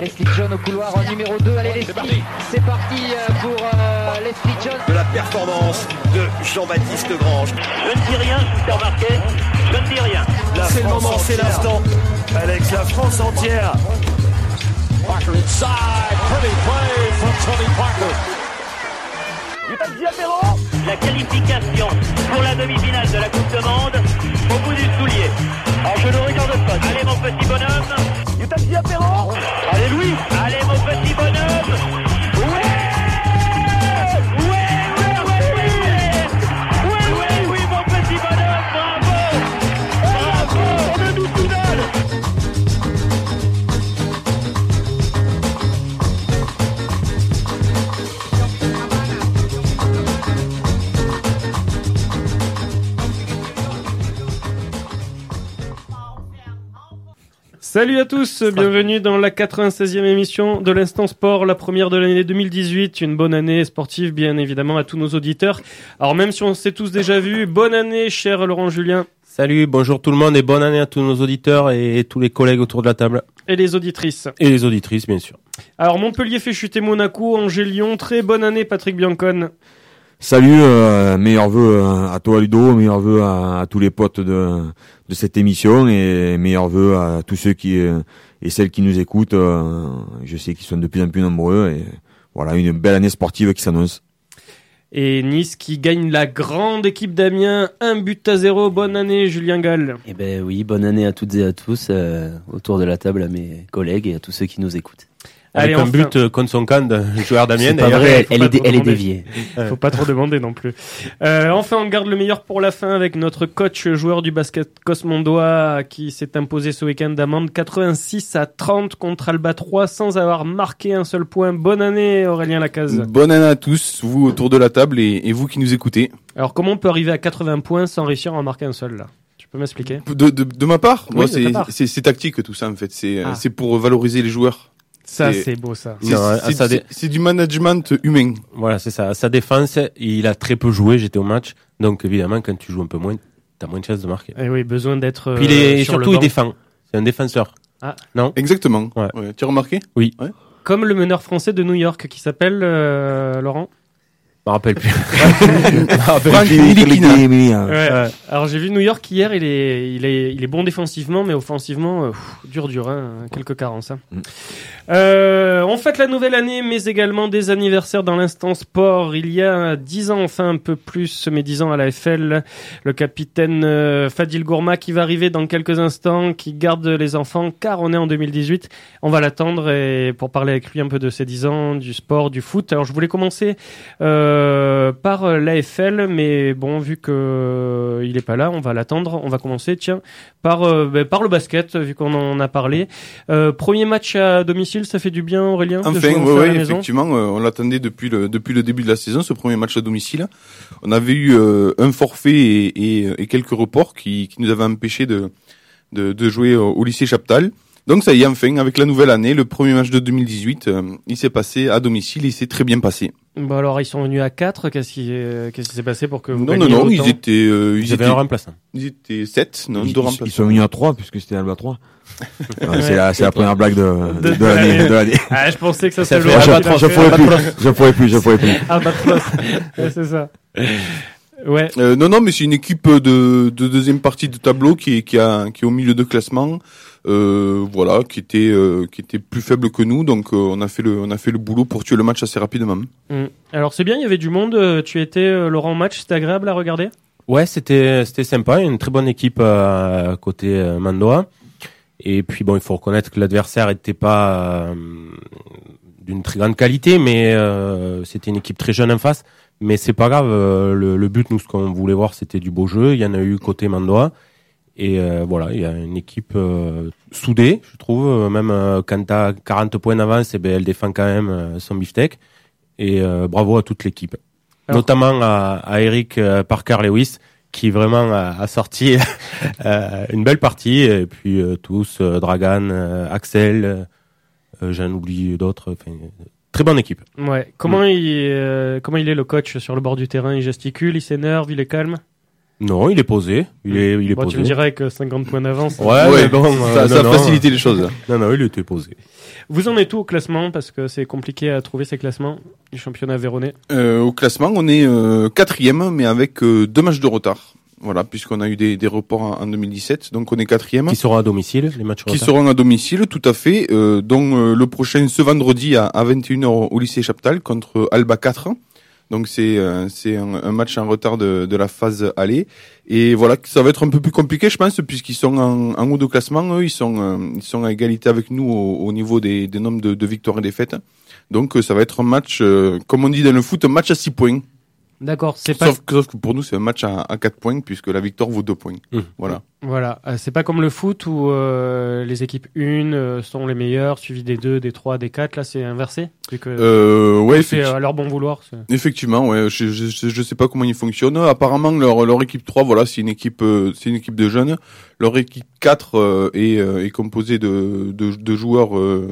Leslie John au couloir numéro 2. Allez Leslie, c'est parti pour Leslie John. De la performance de Jean-Baptiste Grange. Je ne dis rien, je vous remarqué. Je ne dis rien. C'est le moment, c'est l'instant. Alex, la France entière. Parker inside, pretty play from Tony Parker. La qualification pour la demi-finale de la Coupe du Monde au bout du soulier. Alors je ne regarde pas. Allez mon petit bonhomme. Allez Louis. Allez mon petit bonhomme. Oui, mon petit bonhomme. Bravo. On ne nous tout donne. Salut à tous, bienvenue dans la 96e émission de l'Instant Sport, la première de l'année 2018. Une bonne année sportive, bien évidemment, à tous nos auditeurs. Alors même si on s'est tous déjà vus, bonne année, cher Laurent Julien. Salut, bonjour tout le monde et bonne année à tous nos auditeurs et tous les collègues autour de la table. Et les auditrices. Et les auditrices, bien sûr. Alors Montpellier fait chuter Monaco, Angers Lyon. Très bonne année, Patrick Biancone. Salut, meilleurs vœux à toi Ludo, meilleurs vœux à tous les potes de cette émission et meilleurs vœux à tous ceux qui et celles qui nous écoutent. Je sais qu'ils sont de plus en plus nombreux et voilà, une belle année sportive qui s'annonce. Et Nice qui gagne la grande équipe d'Amiens, 1-0. Bonne année Julien Gall. Eh ben oui, bonne année à toutes et à tous autour de la table, à mes collègues et à tous ceux qui nous écoutent. Avec un but contre son camp de joueur d'Amiens. C'est pas vrai, elle est déviée. Faut pas trop demander non plus. Enfin, on garde le meilleur pour la fin avec notre coach joueur du basket Cosmondois qui s'est imposé ce week-end d'amende 86-30 contre Albatros sans avoir marqué un seul point. Bonne année Aurélien Lacaze. Bonne année à tous, vous autour de la table et vous qui nous écoutez. Alors comment on peut arriver à 80 points sans réussir à en marquer un seul là? Tu peux m'expliquer? De ma part? Oui, Moi, c'est tactique tout ça en fait. C'est pour valoriser les joueurs. Ça, c'est beau, ça. C'est du management humain. Voilà, c'est ça. À sa défense, il a très peu joué, j'étais au match. Donc, évidemment, quand tu joues un peu moins, t'as moins de chances de marquer. Et oui, besoin d'être, puis sur surtout, le il banc. défend. C'est un défenseur. Ah. Non? Exactement. Ouais. Tu as remarqué? Oui. Ouais. Comme le meneur français de New York qui s'appelle, Laurent? Je me rappelle plus. Frank Ntilikina. Ouais. Alors j'ai vu New York hier, il est bon défensivement, mais offensivement, dur, hein, quelques carences. Hein. On fête la nouvelle année, mais également des anniversaires dans l'instant sport. Il y a 10 ans, enfin un peu plus, mais 10 ans à la FL, le capitaine Fadil Gourma qui va arriver dans quelques instants, qui garde les enfants, car on est en 2018. On va l'attendre et pour parler avec lui un peu de ses 10 ans, du sport, du foot. Alors je voulais commencer par l'AFL, mais bon, vu que il est pas là, on va l'attendre. On va commencer, par le basket, vu qu'on en a parlé. Premier match à domicile, ça fait du bien, Aurélien? Enfin, oui, effectivement, on l'attendait depuis le début de la saison, ce premier match à domicile. On avait eu un forfait et quelques reports qui nous avaient empêché de jouer au lycée Chaptal. Donc ça y est, enfin, avec la nouvelle année, le premier match de 2018, il s'est passé à domicile et il s'est très bien passé. Bon alors ils sont venus à 4, qu'est-ce qui s'est passé pour que vous Non, gagniez autant? ils étaient un remplaçant. Ils étaient 7, non, 2 remplaçants. Ils sont venus à 3 puisque c'était Albatros. C'est la première blague de l'année. Ah, je pensais que ça C'est serait je pourrais plus. Albatros. Ouais, c'est ça. Ouais. Non, mais c'est une équipe de deuxième partie de tableau qui est au milieu de classement, voilà, qui était plus faible que nous, donc on a fait le boulot pour tuer le match assez rapidement. Alors c'est bien, il y avait du monde. Tu étais Laurent au match, c'était agréable à regarder? Ouais, c'était sympa, une très bonne équipe côté Mandoa. Et puis bon, il faut reconnaître que l'adversaire était pas d'une très grande qualité, mais c'était une équipe très jeune en face. Mais c'est pas grave, le but, nous, ce qu'on voulait voir, c'était du beau jeu. Il y en a eu côté Mandoa. Et voilà, il y a une équipe soudée, je trouve. Même quand t'as 40 points d'avance, elle défend quand même son beefsteak. Et bravo à toute l'équipe. Alors, notamment à Eric Parker-Lewis, qui vraiment a sorti une belle partie. Et puis tous, Dragan, Axel, j'en oublie d'autres. Enfin, très bonne équipe. Ouais. Comment il est le coach sur le bord du terrain? Il gesticule, il s'énerve, il est calme? Non, il est posé. Il est posé. Tu me dirais que 50 points d'avance. Ouais, mais bon, ça a facilité les choses. Non, il était posé. Vous en êtes où au classement? Parce que c'est compliqué à trouver ces classements du championnat véronnais. Au classement, on est 4e, mais avec 2 matchs de retard. Voilà, puisqu'on a eu des reports en 2017, donc on est 4e. Qui seront à domicile, les matchs Qui seront à domicile, tout à fait. Donc le prochain, ce vendredi à 21h au lycée Chaptal contre Alba 4. Donc c'est un match en retard de la phase aller. Et voilà, ça va être un peu plus compliqué, je pense, puisqu'ils sont en haut de classement. Eux, ils sont à égalité avec nous au niveau des nombres de victoires et défaites. Donc ça va être un match, comme on dit dans le foot, un match à 6 points. D'accord, c'est Sauf que pour nous, c'est un match à 4 points, puisque la victoire vaut 2 points. Voilà. Voilà, c'est pas comme le foot où les équipes 1 sont les meilleures, suivies des 2, des 3, des 4. Là, c'est inversé. Ouais, c'est à leur bon vouloir. Effectivement, ouais. Je sais pas comment ils fonctionnent. Apparemment, leur équipe 3, voilà, c'est une équipe de jeunes. Leur équipe 4 est composée de joueurs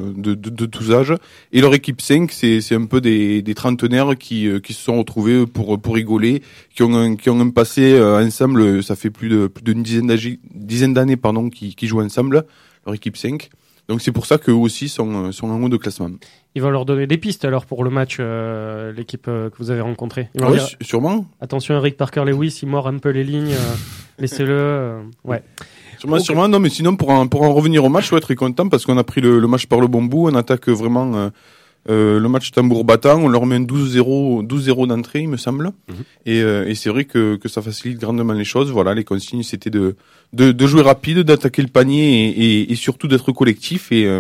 de tous âges. Et leur équipe 5, c'est un peu des trentenaires qui se sont retrouvés pour rigoler, qui ont un passé ensemble. Ça fait plus d'une dizaine d'années, qui jouent ensemble. Leur équipe 5. Donc c'est pour ça qu'eux aussi sont en haut de classement. Ils vont leur donner des pistes alors pour le match, l'équipe que vous avez rencontrée. Oui, sûrement. Attention, Eric Parker-Lewis, il mord un peu les lignes. Laissez-le. Ouais. Sûrement. Non, mais sinon pour en revenir au match, ouais, très content parce qu'on a pris le match par le bon bout. On attaque vraiment le match tambour battant. On leur met un 12-0 d'entrée, il me semble. Et c'est vrai que ça facilite grandement les choses. Voilà, les consignes c'était de jouer rapide, d'attaquer le panier et surtout d'être collectif. Et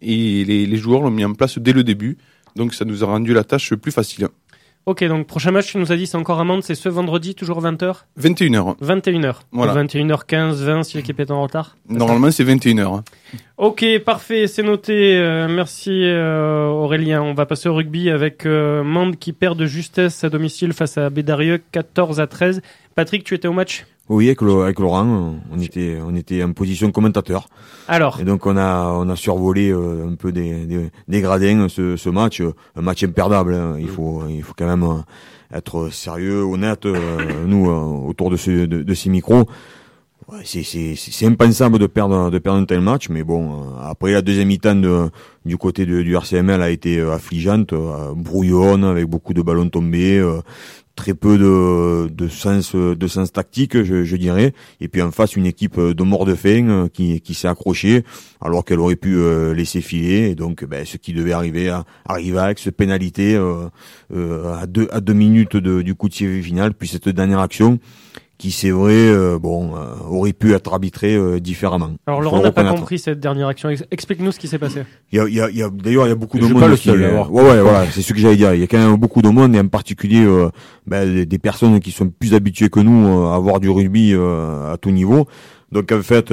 les joueurs l'ont mis en place dès le début. Donc ça nous a rendu la tâche plus facile. Ok, donc prochain match, tu nous as dit, c'est encore à Mende, c'est ce vendredi, toujours 20h 21h. 21h. Voilà. 21h15, 20 si l'équipe est en retard. Normalement, c'est 21h. Ok, parfait, c'est noté. Merci Aurélien. On va passer au rugby avec Mende qui perd de justesse à domicile face à Bédarieux, 14-13. Patrick, tu étais au match? Oui, avec Laurent, on était en position commentateur. Alors. Et donc on a survolé un peu des gradins ce match, un match imperdable. Hein. Il faut quand même être sérieux, honnête. Nous autour de ces micros, ouais, c'est impensable de perdre un tel match. Mais bon, après la deuxième mi-temps du côté du RCML a été affligeante, brouillonne avec beaucoup de ballons tombés. Très peu de sens tactique, je dirais. Et puis en face, une équipe de mort de faim qui s'est accrochée alors qu'elle aurait pu laisser filer. Et donc, ce qui devait arriver avec cette pénalité à 2 minutes du coup de sifflet final. Puis cette dernière action qui, c'est vrai, aurait pu être arbitrée différemment. Alors Laurent n'a pas compris cette dernière action. Explique-nous ce qui s'est passé. D'ailleurs, il y a beaucoup de monde. Pas le seul, voilà, c'est ce que j'allais dire. Il y a quand même beaucoup de monde et en particulier des personnes qui sont plus habituées que nous à voir du rugby à tout niveau. Donc en fait,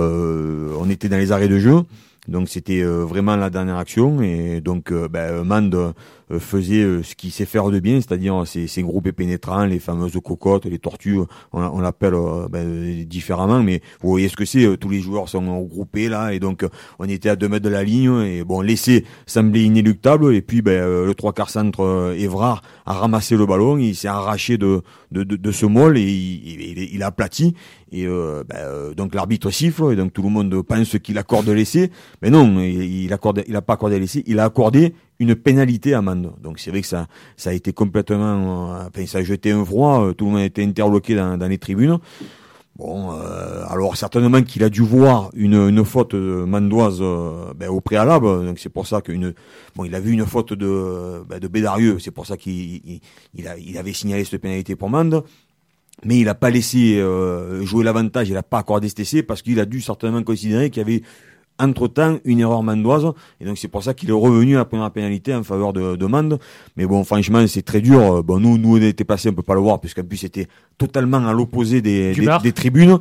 on était dans les arrêts de jeu. Donc c'était vraiment la dernière action et donc Mende faisait ce qu'il sait faire de bien, c'est-à-dire ces groupes pénétrants, les fameuses cocottes, les tortues, on l'appelle différemment, mais vous voyez ce que c'est, tous les joueurs sont regroupés là et donc on était à 2 mètres de la ligne et bon, l'essai semblait inéluctable et puis le 3/4 centre Évrard a ramassé le ballon, il s'est arraché de ce môle et il a aplati et donc l'arbitre siffle et donc tout le monde pense qu'il accorde l'essai, mais non, il a pas accordé l'essai, il a accordé une pénalité à Mende. Donc c'est vrai que ça a été complètement, ça a jeté un froid, tout le monde a été interloqué dans les tribunes. Bon, alors certainement qu'il a dû voir une faute mandoise au préalable, donc c'est pour ça il a vu une faute de Bédarieux, c'est pour ça qu'il avait signalé cette pénalité pour Mende. Mais il a pas laissé jouer l'avantage, il a pas accordé cet essai parce qu'il a dû certainement considérer qu'il y avait entre-temps une erreur mandoise et donc c'est pour ça qu'il est revenu à la première pénalité en faveur de Mende. Mais bon, franchement, c'est très dur. Bon, nous on était passés, on peut pas le voir puisqu'en plus c'était totalement à l'opposé des tribunes,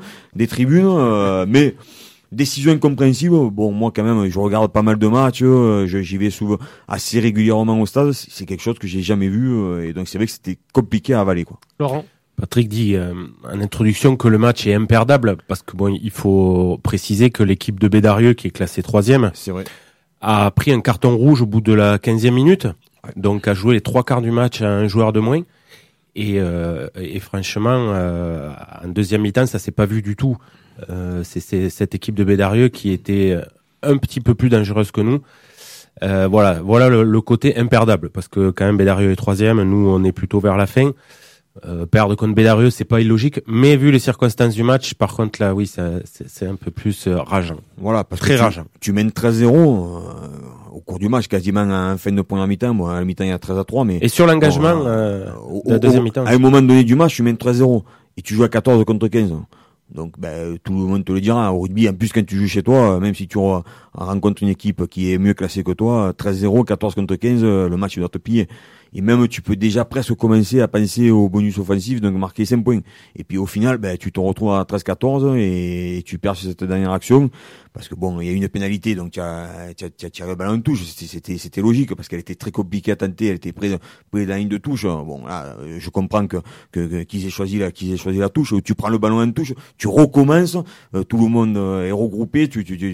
mais décision incompréhensible. Bon, moi quand même, je regarde pas mal de matchs, j'y vais souvent assez régulièrement au stade. C'est quelque chose que j'ai jamais vu et donc c'est vrai que c'était compliqué à avaler, quoi. Laurent. Patrick dit en introduction que le match est imperdable parce que il faut préciser que l'équipe de Bédarieux qui est classée 3e, c'est vrai, a pris un carton rouge au bout de la 15e minute, donc a joué les 3/4 du match à un joueur de moins Et franchement, en deuxième mi-temps, ça s'est pas vu du tout. C'est cette équipe de Bédarieux qui était un petit peu plus dangereuse que nous. Voilà le côté imperdable, parce que quand même Bédarieux est troisième, nous on est plutôt vers la fin. Perdre contre Bédarieux, c'est pas illogique, mais vu les circonstances du match, par contre là, oui, c'est un peu plus rageant. Voilà, parce très que rageant. Tu mènes 13-0 au cours du match, quasiment en fin de première mi-temps. Bon, à la mi-temps il y a 13-3, mais et sur l'engagement de la deuxième mi-temps. À un moment donné du match, tu mènes 13-0 et tu joues à 14 contre 15. Donc, tout le monde te le dira. Au rugby, en plus, quand tu joues chez toi, même si tu rencontres une équipe qui est mieux classée que toi, 13-0, 14 contre 15, le match, il doit te piller. Et même, tu peux déjà presque commencer à penser au bonus offensif, donc marquer 5 points. Et puis, au final, tu te retrouves à 13-14 et tu perds sur cette dernière action. Parce que bon, il y a une pénalité, donc tu as tiré le ballon en touche. C'était logique, parce qu'elle était très compliquée à tenter, elle était près de la ligne de touche. Bon, là, je comprends qu'ils aient choisi la touche. Tu prends le ballon en touche, tu recommences, tout le monde est regroupé,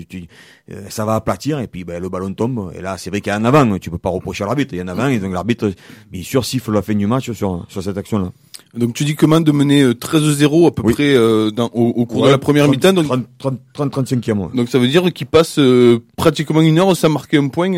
ça va aplatir, et puis, le ballon tombe. Et là, c'est vrai qu'il y a un avant, tu peux pas reprocher à l'arbitre, il y a un avant, et donc l'arbitre, bien sûr, siffle la fin du match sur cette action-là. Donc tu dis comment de mener 13-0 à peu près au cours de la première mi-temps, donc 35e. Donc ça veut dire qu'il passe pratiquement une heure sans marquer un point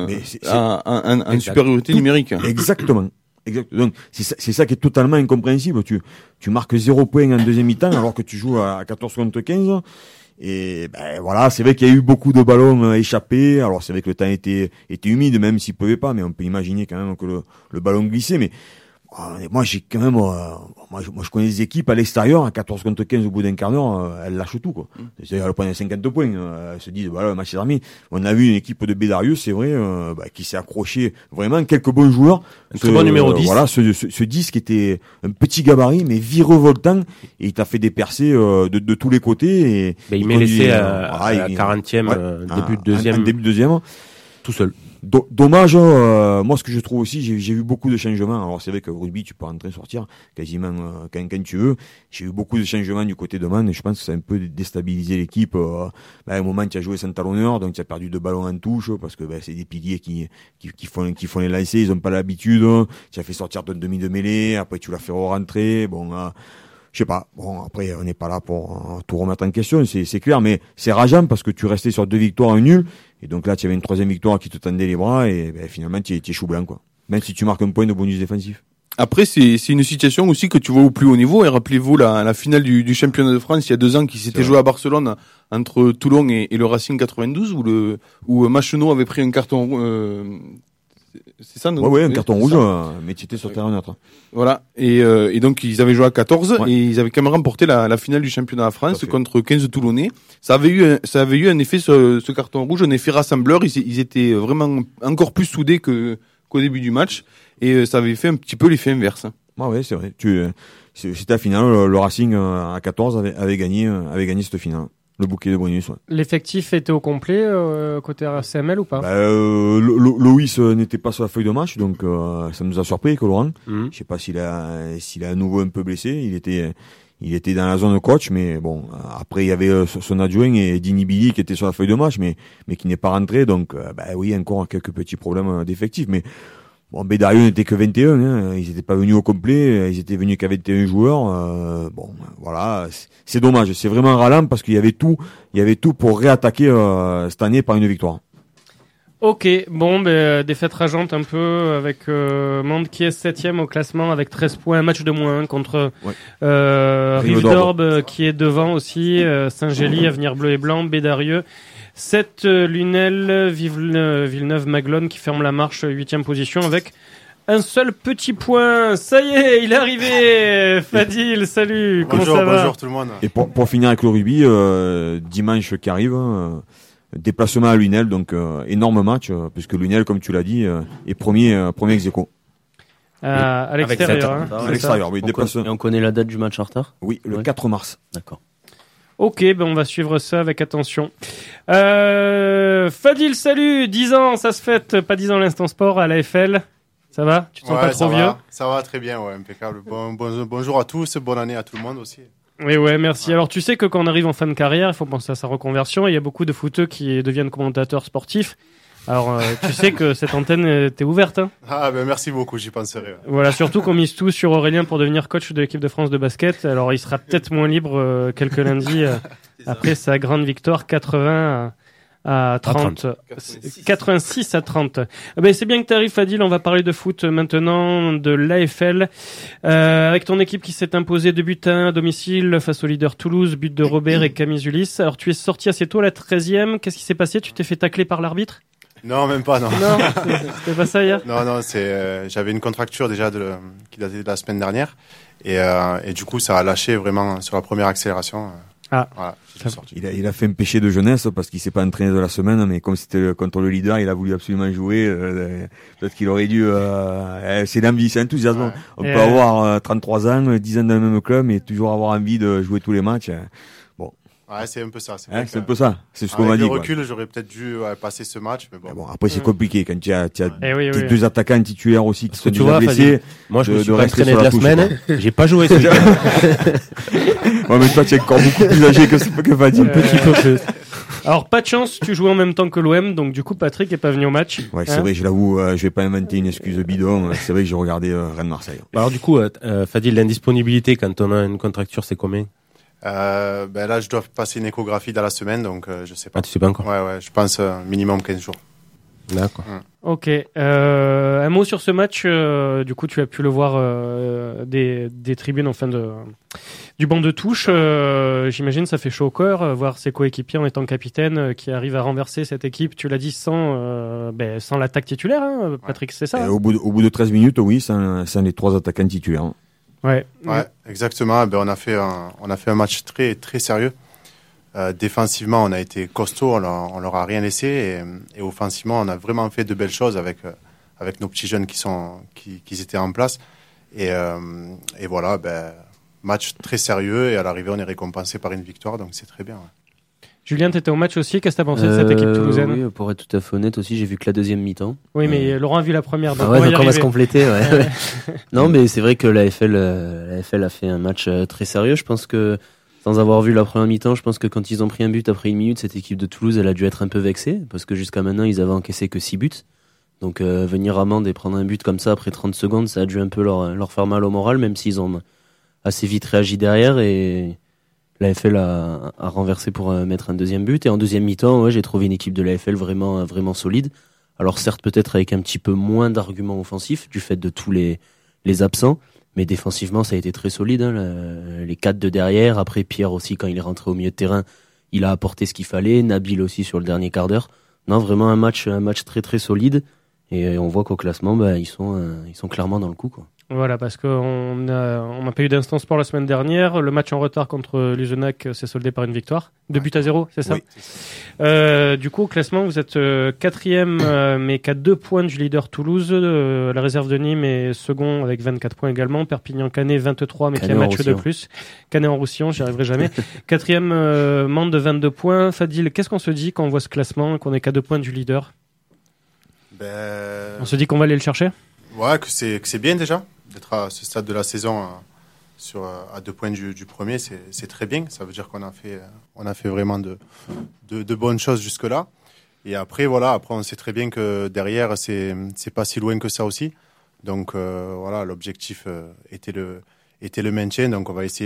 en supériorité numérique. Exactement. Donc c'est ça qui est totalement incompréhensible. Tu marques 0 point en deuxième mi-temps alors que tu joues à 14 contre 15. Et voilà, c'est vrai qu'il y a eu beaucoup de ballons échappés. Alors c'est vrai que le temps était humide, même s'il pleuvait pas, mais on peut imaginer quand même que le ballon glissait. Mais moi j'ai quand même moi je connais des équipes à l'extérieur à 14 contre 15 au bout d'un quart d'heure, elles lâchent tout quoi. C'est-à-dire elles prennent 50 points, elles se disent voilà, le match est terminé. On a vu une équipe de Bédarieux, c'est vrai, qui s'est accroché vraiment quelques bons joueurs. Un très bon numéro 10. Voilà, ce 10 qui était un petit gabarit mais virevoltant, et il t'a fait des percées de tous les côtés, et il m'est laissé à la 40e début de deuxième tout seul. Dommage, moi ce que je trouve aussi, j'ai vu beaucoup de changements. Alors c'est vrai que au rugby tu peux rentrer sortir quasiment quand tu veux. J'ai vu beaucoup de changements du côté de Man, et je pense que ça a un peu déstabilisé l'équipe. À un moment tu as joué sans talonneur, donc tu as perdu 2 ballons en touche, parce que c'est des piliers qui font les lancers, ils ont pas l'habitude. Tu as fait sortir ton demi de mêlée, après tu l'as fait rentrer. Bon, je sais pas. Bon, après, on n'est pas là pour tout remettre en question, c'est clair, mais c'est rageant parce que tu restais sur 2 victoires, un nul, et donc là, tu avais une 3e victoire qui te tendait les bras, et finalement, tu es chou blanc, quoi. Même si tu marques un point de bonus défensif. Après, c'est une situation aussi que tu vois au plus haut niveau, et rappelez-vous la finale du championnat de France il y a 2 ans qui s'était jouée à Barcelone entre Toulon et le Racing 92, où Macheneau avait pris un carton, c'est ça, non? Ouais, un carton rouge, mais tu étais sur terrain neutre. Voilà. Et donc, ils avaient joué à 14, et ils avaient quand même remporté la finale du championnat de France contre 15 Toulonnais. Ça avait eu un effet, ce carton rouge, un effet rassembleur. Ils étaient vraiment encore plus soudés qu'au début du match, et ça avait fait un petit peu l'effet inverse. Ouais, c'est vrai. C'était la finale, le Racing à 14 avait gagné cette finale. Le bouquet de bonus, ouais. L'effectif était au complet côté RCML ou pas? Loïs n'était pas sur la feuille de match, donc ça nous a surpris, Laurent. Je sais pas s'il est à nouveau un peu blessé. Il était dans la zone coach, mais bon, après il y avait son adjoint et Dini Billy qui était sur la feuille de match, mais qui n'est pas rentré, donc oui, encore quelques petits problèmes d'effectifs, mais bon, Bédarieux n'était que 21, hein. Ils étaient pas venus au complet, ils étaient venus qu'à 21 joueurs. Bon, voilà, c'est dommage, c'est vraiment ralent parce qu'il y avait tout pour réattaquer cette année par une victoire. Ok, bon, défaite rageante un peu avec Mende qui est 7e au classement avec 13 points, un match de moins contre Rive d'Orbe qui est devant aussi, Saint-Gély, Avenir Bleu et Blanc, Bédarieux. 7 Lunel, Villeneuve-Maglone qui ferme la marche 8e position avec un seul petit point. Ça y est, il est arrivé. Fadil, salut. Comment ça va? Bonjour tout le monde. Et pour finir avec le rugby, dimanche qui arrive, déplacement à Lunel, donc énorme match, puisque Lunel, comme tu l'as dit, est premier ex-aequo. À l'extérieur. À l'extérieur, oui. Et on connaît la date du match en retard? Oui, le 4 mars. D'accord. Ok, on va suivre ça avec attention. Fadil, salut. 10 ans, ça se fête. Pas 10 ans l'instant sport à l'AFL. Ça va? Tu te sens pas trop vieux? Ça va très bien, ouais, impeccable. Bonjour à tous, bonne année à tout le monde aussi. Oui, merci. Ouais. Alors, tu sais que quand on arrive en fin de carrière, il faut penser à sa reconversion. Il y a beaucoup de footeux qui deviennent commentateurs sportifs. Alors, tu sais que cette antenne t'est ouverte. Hein. Ah ben merci beaucoup, j'y penserai. Ouais. Voilà, surtout qu'on mise tout sur Aurélien pour devenir coach de l'équipe de France de basket. Alors, il sera peut-être moins libre quelques lundis après sa grande victoire 80 à 30. 86 à 30. Ben, c'est bien que tu arrives, Fadil. On va parler de foot maintenant, de l'AFL. Avec ton équipe qui s'est imposée 2-1 à domicile face au leader Toulouse, but de Robert et Camille Zulis. Alors, tu es sorti assez tôt, la 13e. Qu'est-ce qui s'est passé? Tu t'es fait tacler par l'arbitre? Non, même pas, non. Non, c'était pas ça hier? Non, j'avais une contracture déjà qui datait de la semaine dernière. Et du coup, ça a lâché vraiment sur la première accélération. Voilà, il a fait un péché de jeunesse parce qu'il s'est pas entraîné de la semaine, mais comme c'était contre le leader, il a voulu absolument jouer. Peut-être qu'il aurait dû. C'est l'envie, c'est l'enthousiasme. Ouais. On peut avoir 33 ans, 10 ans dans le même club, et toujours avoir envie de jouer tous les matchs. Bon. Ouais, c'est un peu ça. C'est un peu ça. C'est ce qu'on m'a dit. Avec le recul, j'aurais peut-être dû passer ce match, mais bon. Après, c'est compliqué quand tu as deux attaquants titulaires aussi qui sont déjà blessés. Moi, je me suis pas entraîné de la semaine. J'ai pas joué ce week-end. Ouais, mais toi, tu es encore beaucoup plus âgé que Fadil. Petit peu plus. Alors, pas de chance, tu jouais en même temps que l'OM, donc du coup, Patrick est pas venu au match. Ouais, c'est vrai, je l'avoue, je vais pas inventer une excuse bidon. C'est vrai que j'ai regardé Rennes-Marseille. Alors, du coup, Fadil, l'indisponibilité quand on a une contracture, c'est combien? Ben là, je dois passer une échographie dans la semaine, donc je sais pas. Ah, tu sais pas encore? Ouais, je pense minimum 15 jours. D'accord. Ok. Un mot sur ce match. Du coup, tu as pu le voir des tribunes, enfin du banc de touche. J'imagine ça fait chaud au cœur voir ses coéquipiers en étant capitaine qui arrivent à renverser cette équipe. Tu l'as dit sans l'attaque titulaire, hein, Patrick, c'est ça? Au bout de 13 minutes, oui, sans les 3 attaquants titulaires. Hein. Ouais, exactement. Ben on a fait un match très très sérieux. Défensivement, on a été costaud, on leur a rien laissé, et offensivement, on a vraiment fait de belles choses avec nos petits jeunes qui étaient en place. Et voilà, match très sérieux, et à l'arrivée, on est récompensé par une victoire, donc c'est très bien. Ouais. Julien, t'étais au match aussi. Qu'est-ce que t'as pensé de cette équipe toulousaine? Oui, pour être tout à fait honnête aussi, j'ai vu que la deuxième mi-temps. Oui, mais Laurent a vu la première. Donc donc on va se compléter. Ouais. Non, mais c'est vrai que l'AFL a fait un match très sérieux. Je pense que, sans avoir vu la première mi-temps, je pense que quand ils ont pris un but après 1 minute, cette équipe de Toulouse, elle a dû être un peu vexée, parce que jusqu'à maintenant, ils avaient encaissé que 6 buts. Donc venir à Mende et prendre un but comme ça après 30 secondes, ça a dû un peu leur faire mal au moral, même s'ils ont assez vite réagi derrière, et l'AFL a renversé pour mettre un deuxième but. Et en deuxième mi-temps, j'ai trouvé une équipe de l'AFL vraiment, vraiment solide. Alors certes, peut-être avec un petit peu moins d'arguments offensifs, du fait de tous les absents, mais défensivement, ça a été très solide. Hein. Les 4 de derrière, après Pierre aussi, quand il est rentré au milieu de terrain, il a apporté ce qu'il fallait. Nabil aussi sur le dernier quart d'heure. Non, vraiment un match très très solide. Et on voit qu'au classement, ils sont clairement dans le coup, quoi. Voilà, parce qu'on n'a pas eu d'instant sport la semaine dernière. Le match en retard contre Luzenac s'est soldé par une victoire. 2-0, c'est ça? Oui. Du coup, au classement, vous êtes 4e, mais qu'à 2 points du leader Toulouse. La réserve de Nîmes est second avec 24 points également. Perpignan-Canet, 23, mais qui a un match de plus. Canet-en-Roussillon, j'y arriverai jamais. 4e, Mende, 22 points. Fadil, qu'est-ce qu'on se dit quand on voit ce classement, qu'on est qu'à 2 points du leader? On se dit qu'on va aller le chercher? Ouais, que c'est bien déjà d'être à ce stade de la saison à 2 points du premier, c'est très bien. Ça veut dire qu'on a fait vraiment de bonnes choses jusque là. Et après on sait très bien que derrière c'est pas si loin que ça aussi. Donc l'objectif était le maintien. Donc on va essayer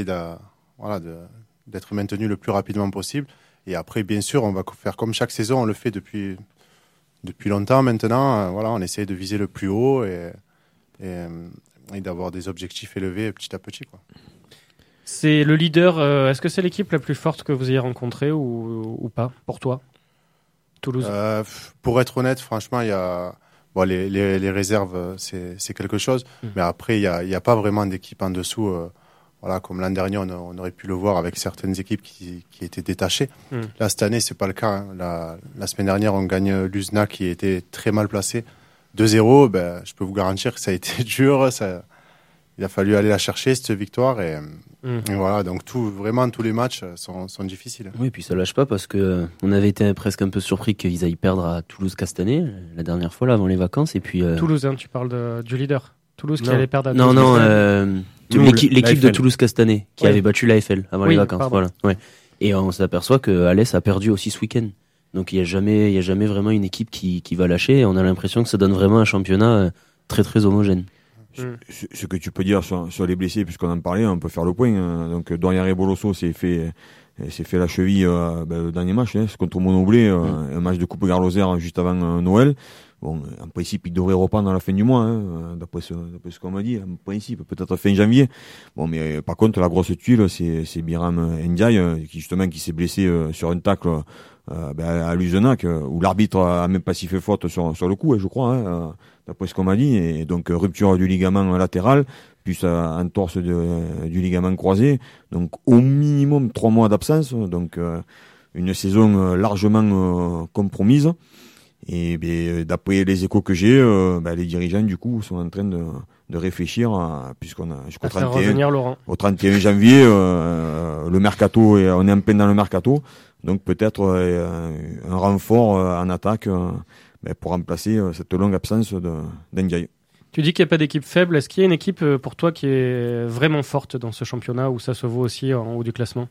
d'être maintenu le plus rapidement possible. Et après, bien sûr, on va faire comme chaque saison, on le fait depuis longtemps maintenant. On essaie de viser le plus haut et d'avoir des objectifs élevés petit à petit, quoi. C'est le leader. Est-ce que c'est l'équipe la plus forte que vous ayez rencontrée ou pas, pour toi, Toulouse? Pour être honnête, franchement, il y a les réserves, c'est quelque chose. Mais après, il y a pas vraiment d'équipe en dessous. Comme l'an dernier, on aurait pu le voir avec certaines équipes qui étaient détachées. Là, cette année, c'est pas le cas. Hein. La semaine dernière, on gagne Luzenac qui était très mal placé. 2-0, je peux vous garantir que ça a été dur. Il a fallu aller la chercher, cette victoire. Et voilà, donc vraiment, tous les matchs sont difficiles. Oui, puis ça lâche pas parce que on avait été presque un peu surpris qu'ils aillent perdre à Toulouse-Castanet la dernière fois, là, avant les vacances. Et puis, Toulouse, hein, tu parles du leader. Toulouse qui allait perdre à Toulouse. Non, l'équipe de Toulouse-Castanet qui avait battu l'AFL avant les vacances. Voilà. Ouais. Et on s'aperçoit que Alès a perdu aussi ce week-end. Donc il y a jamais vraiment une équipe qui va lâcher. Et on a l'impression que ça donne vraiment un championnat très très homogène. Ce que tu peux dire sur les blessés, puisqu'on en parlait, on peut faire le point. Donc Dorian Reboloso s'est fait la cheville le dernier match, c'est contre Monoblé, un match de Coupe Garloser juste avant Noël. Bon, en principe, il devrait reprendre à la fin du mois, d'après ce qu'on m'a dit. En principe, peut-être fin janvier. Bon, mais par contre, la grosse tuile, c'est Biram Ndiaye, qui s'est blessé sur un tacle à Luzenac, où l'arbitre a même pas sifflé faute sur le coup, je crois, d'après ce qu'on m'a dit. Et donc rupture du ligament latéral, plus entorse du ligament croisé. Donc au minimum 3 mois d'absence. Donc une saison largement compromise. Et d'après les échos que j'ai, les dirigeants du coup sont en train de réfléchir puisqu'on a jusqu'au 31 janvier le mercato, et on est en plein dans le mercato, donc peut-être un renfort en attaque pour remplacer cette longue absence d'Ndiaye. Tu dis qu'il n'y a pas d'équipe faible. Est-ce qu'il y a une équipe pour toi qui est vraiment forte dans ce championnat, où ça se vaut aussi en haut du classement?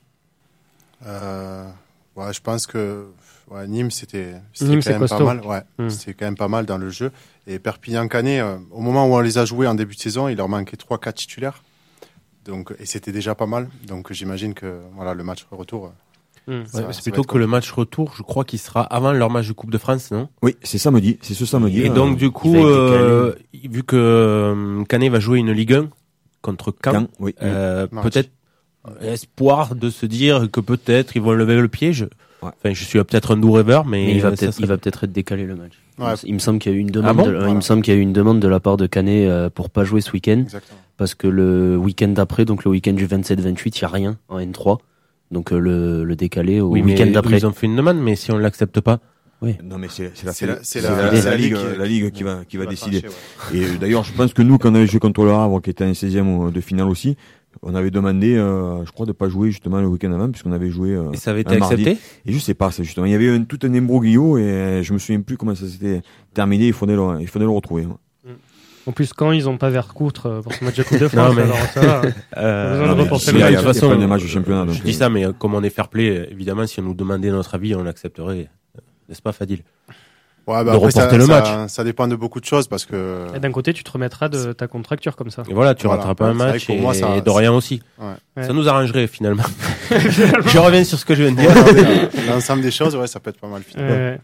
Je pense que Nîmes, c'était Nîmes, quand même pas mal. C'était quand même pas mal dans le jeu. Et Perpignan-Canet, au moment où on les a joués en début de saison, il leur manquait 3-4 titulaires. Et c'était déjà pas mal. Donc j'imagine que le match retour. C'est plutôt que le match retour, je crois qu'il sera avant leur match de Coupe de France, non? Oui, c'est samedi. C'est ce samedi. Et donc du coup, vu que Canet va jouer une Ligue 1 contre Caen, peut-être espoir de se dire que peut-être ils vont lever le pied. Je suis peut-être un doux rêveur, mais il va peut-être être décalé le match. Ouais. Il me semble qu'il y a eu une demande. Il me semble qu'il y a eu une demande de la part de Canet pour pas jouer ce week-end. Exactement. Parce que le week-end d'après, donc le week-end du 27-28, il y a rien en N3. Donc le décalé au week-end d'après. Ils ont fait une demande, mais si on l'accepte pas. Oui. Non, mais c'est la Ligue qui va décider. Et d'ailleurs, je pense que nous, quand on avait joué contre le Havre, qui était un 16e de finale aussi, on avait demandé, je crois, de pas jouer justement le week-end avant, puisqu'on avait joué et ça avait été accepté. Et je sais pas, c'est justement, il y avait tout un imbroglio et je me souviens plus comment ça s'était terminé. Il faudrait le retrouver. En plus, quand ils ont pas Vercourt pour ce match de Coupe de France, alors ça va. Besoin de reporter le match. De toute façon, il y a pas de match de championnat. Je dis ça, mais comme on est fair play, évidemment, si on nous demandait notre avis, on l'accepterait. N'est-ce pas, Fadil? De reporter le match. Ça dépend de beaucoup de choses parce que. Et d'un côté, tu te remettras de ta contracture comme ça. Et voilà, tu rattrapes un match et Dorian aussi. Ouais. Ça nous arrangerait finalement. Je reviens sur ce que je viens de dire. L'ensemble des choses, ça peut être pas mal finalement.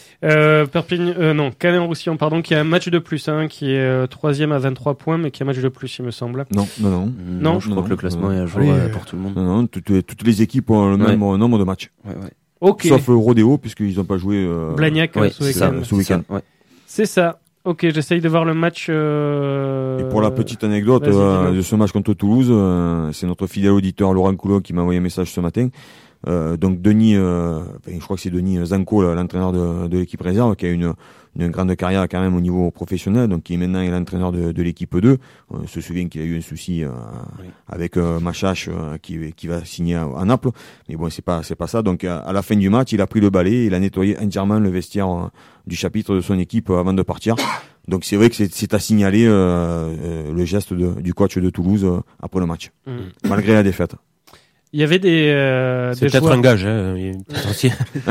Canet-en-Roussillon, qui a un match de plus, qui est 3e à 23 points, mais qui a un match de plus, il me semble. Non, je crois que le classement est à jouer pour tout le monde. Non, toutes les équipes ont le même nombre de matchs. Okay. Sauf le Rodéo, puisqu'ils n'ont pas joué Blagnac ce week-end. C'est ça. Ok, j'essaye de voir le match. Et pour la petite anecdote de ce match contre Toulouse, c'est notre fidèle auditeur Laurent Coulot qui m'a envoyé un message ce matin. Donc Denis, je crois que c'est Denis Zanco, l'entraîneur de l'équipe réserve, qui a une grande carrière quand même au niveau professionnel, donc qui est maintenant l'entraîneur de l'équipe 2. On se souvient qu'il a eu un souci avec Machache qui va signer à Naples, mais bon, c'est pas ça. Donc à la fin du match, il a pris le balai, il a nettoyé entièrement le vestiaire du chapitre de son équipe avant de partir. Donc c'est vrai que c'est à signaler le geste du coach de Toulouse après le match, malgré la défaite. Il y avait c'est peut-être un gage, aussi.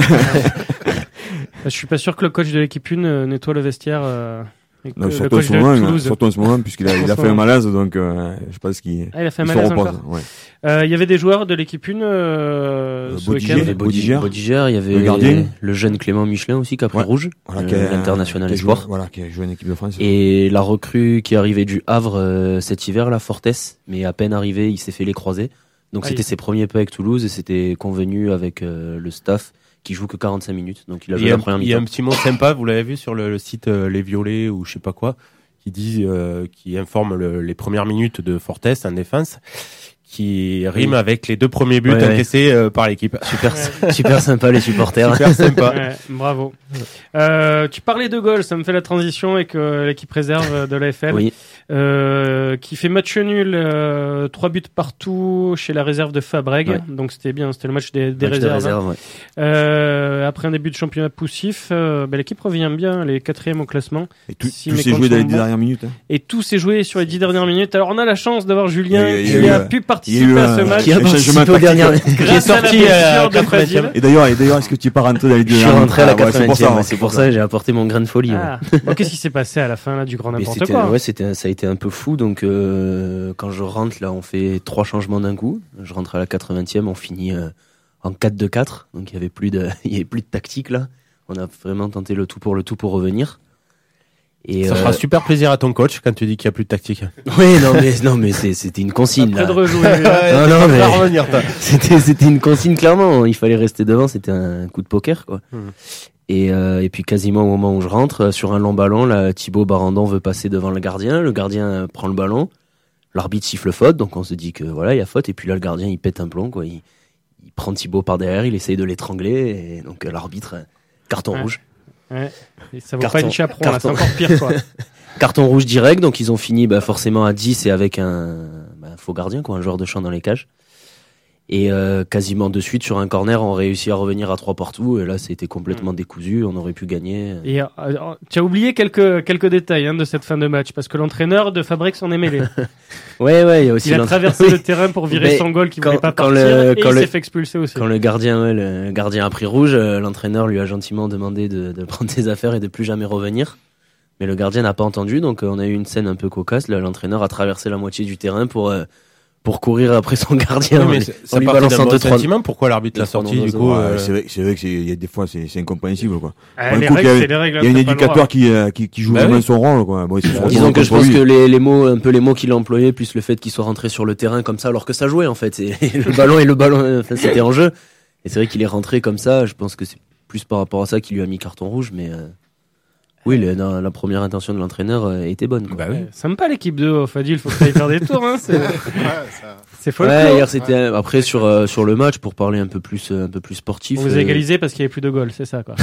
Je suis pas sûr que le coach de l'équipe 1 nettoie le vestiaire. Surtout en ce moment, puisqu'il a fait un malaise, donc je pense qu'il il a fait un malaise encore. Il y avait des joueurs de l'équipe 1 ce week-end. Bodiger, il y avait le jeune Clément Michelin aussi qui a pris rouge, l'international espoir. Qui a joué en équipe de France. Et la recrue qui est arrivée du Havre cet hiver, la Fortes, mais à peine arrivé, il s'est fait les croisés. Donc c'était ses premiers pas avec Toulouse et c'était convenu avec le staff qui joue que 45 minutes. Donc il a joué la première mi-temps. Il y a un petit mot sympa, vous l'avez vu sur le site Les Violets ou je sais pas quoi, qui informe les premières minutes de Fortes en défense, qui rime avec les 2 premiers buts encaissés par l'équipe. Super sympa les supporters. Super sympa. Bravo. Tu parlais de goal, ça me fait la transition avec l'équipe réserve de l'AFL. Oui. Qui fait match nul, 3 buts partout chez la réserve de Fabrègue. Ouais. Donc c'était bien, c'était le match des réserves. Après un début de championnat poussif, l'équipe revient bien, les 4e au classement. Et tout s'est joué dans les 10 dernières minutes. Et tout s'est joué sur les 10 dernières minutes. Alors on a la chance d'avoir Julien qui a pu participer participé à ce match. Qui a participé au dernier. Qui est sorti à la 80e. Et d'ailleurs, est-ce que tu es pas rentré dans les deux? Je suis rentré à la 80e. Ouais, C'est pour ça que j'ai apporté mon grain de folie. Ah. Bon, qu'est-ce qui s'est passé à la fin là, du grand n'importe quoi? Ouais, ça a été un peu fou. Donc, quand je rentre, là, on fait 3 changements d'un coup. Je rentre à la 80e, on finit en 4-2-4. Donc, il y avait plus de tactique là. On a vraiment tenté le tout pour revenir. Et ça fera super plaisir à ton coach quand tu dis qu'il n'y a plus de tactique. Oui, non, mais c'était une consigne. Après là. de rejouer. Non, mais revenir, c'était une consigne clairement. Il fallait rester devant. C'était un coup de poker, quoi. Et puis quasiment au moment où je rentre, sur un long ballon, là, Thibaut Barandon veut passer devant le gardien prend le ballon, l'arbitre siffle faute, donc on se dit que voilà, il y a faute, et puis là le gardien il pète un plomb, quoi. Il prend Thibaut par derrière, il essaye de l'étrangler, et donc l'arbitre, carton rouge. Ouais. Et ça vaut pas une chaperon, là, c'est encore pire, quoi. Carton rouge direct, donc ils ont fini forcément à 10 et avec un faux gardien, quoi, un joueur de champ dans les cages. Et quasiment de suite sur un corner, on réussit à revenir à 3 partout, et là c'était complètement décousu, on aurait pu gagner. Et tu as oublié quelques détails de cette fin de match, parce que l'entraîneur de Fabrique s'en est mêlé. Ouais, il y a aussi il a traversé le terrain pour virer son goal qui voulait pas partir, et il s'est fait expulser aussi. Quand le gardien a pris rouge, l'entraîneur lui a gentiment demandé de prendre ses affaires et de plus jamais revenir. Mais le gardien n'a pas entendu, donc on a eu une scène un peu cocasse. L'entraîneur a traversé la moitié du terrain pour courir après son gardien. Oui, mais ça lui balance un sentiment. Pourquoi l'arbitre l'a sorti du coup? C'est vrai que il y a des fois c'est incompréhensible, quoi. Les règles, c'est les règles. Il y a un éducateur qui joue vraiment son rôle, quoi. Bon, disons que je pense que les mots qu'il a employés, plus le fait qu'il soit rentré sur le terrain comme ça alors que ça jouait en fait, et le ballon c'était en jeu. Et c'est vrai qu'il est rentré comme ça. Je pense que c'est plus par rapport à ça qu'il lui a mis carton rouge, mais oui, la première intention de l'entraîneur était bonne, quoi. Bah oui. Sympa l'équipe de Fadil, faut que tu ailles faire des tours, hein. C'est folklore. Ouais, hier c'était après sur le match pour parler un peu plus sportif. On vous a égalisé parce qu'il y avait plus de goals, c'est ça, quoi.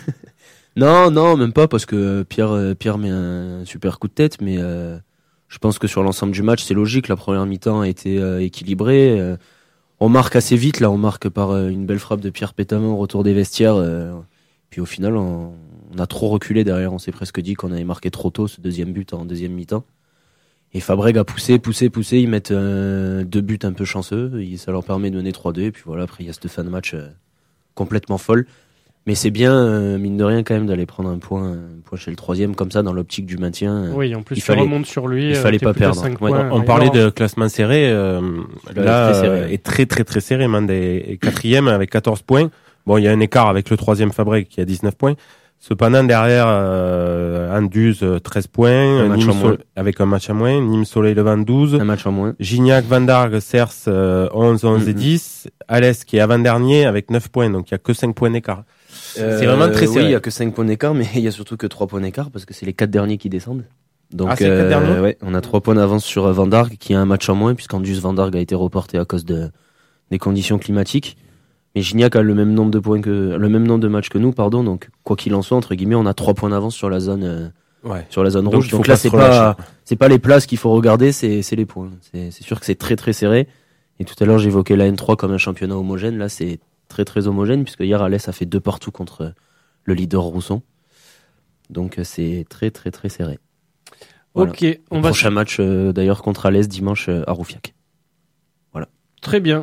Non, même pas, parce que Pierre met un super coup de tête, mais je pense que sur l'ensemble du match, c'est logique. La première mi-temps a été équilibrée. On marque assez vite, là, on marque par une belle frappe de Pierre Pétamin au retour des vestiaires. Puis au final, on a trop reculé derrière. On s'est presque dit qu'on avait marqué trop tôt ce deuxième but en deuxième mi-temps. Et Fabreg a poussé. Ils mettent 2 buts un peu chanceux. Ça leur permet de mener 3-2. Et puis voilà, après, il y a cette fin de match complètement folle. Mais c'est bien, mine de rien, quand même, d'aller prendre un point chez le 3e, comme ça, dans l'optique du maintien. Oui, en plus, tu remontes sur lui. Il fallait pas perdre. On parlait de classement serré. Là, est très, très, très serré. Mende est 4e avec 14 points. Bon, il y a un écart avec le 3e Fabreg qui a 19 points. Cependant, derrière, Anduze, 13 points. Avec un match à moins. Nîmes Soleil Levant, 12. Un match en moins. Gignac, Vandargue, Cers, 11 et 10. Alès qui est avant-dernier avec 9 points. Donc, il y a que 5 points d'écart. C'est vraiment très serré. Oui, il y a que 5 points d'écart, mais il y a surtout que 3 points d'écart parce que c'est les 4 derniers qui descendent. Donc, c'est les 4 derniers? Ouais, on a 3 points d'avance sur Vandargue qui a un match en moins puisqu'Anduze Vandargue a été reporté à cause des conditions climatiques. Mais Gignac a le même nombre de matchs que nous, pardon. Donc, quoi qu'il en soit, entre guillemets, on a 3 points d'avance sur la zone, rouge. Donc là, c'est pas les places qu'il faut regarder, c'est les points. C'est sûr que c'est très, très serré. Et tout à l'heure, j'évoquais la N3 comme un championnat homogène. Là, c'est très, très homogène puisque hier, Alès a fait 2 partout contre le leader Rousson. Donc, c'est très, très, très serré. Voilà. Ok. Prochain match, d'ailleurs, contre Alès dimanche à Roufiac. Voilà. Très bien.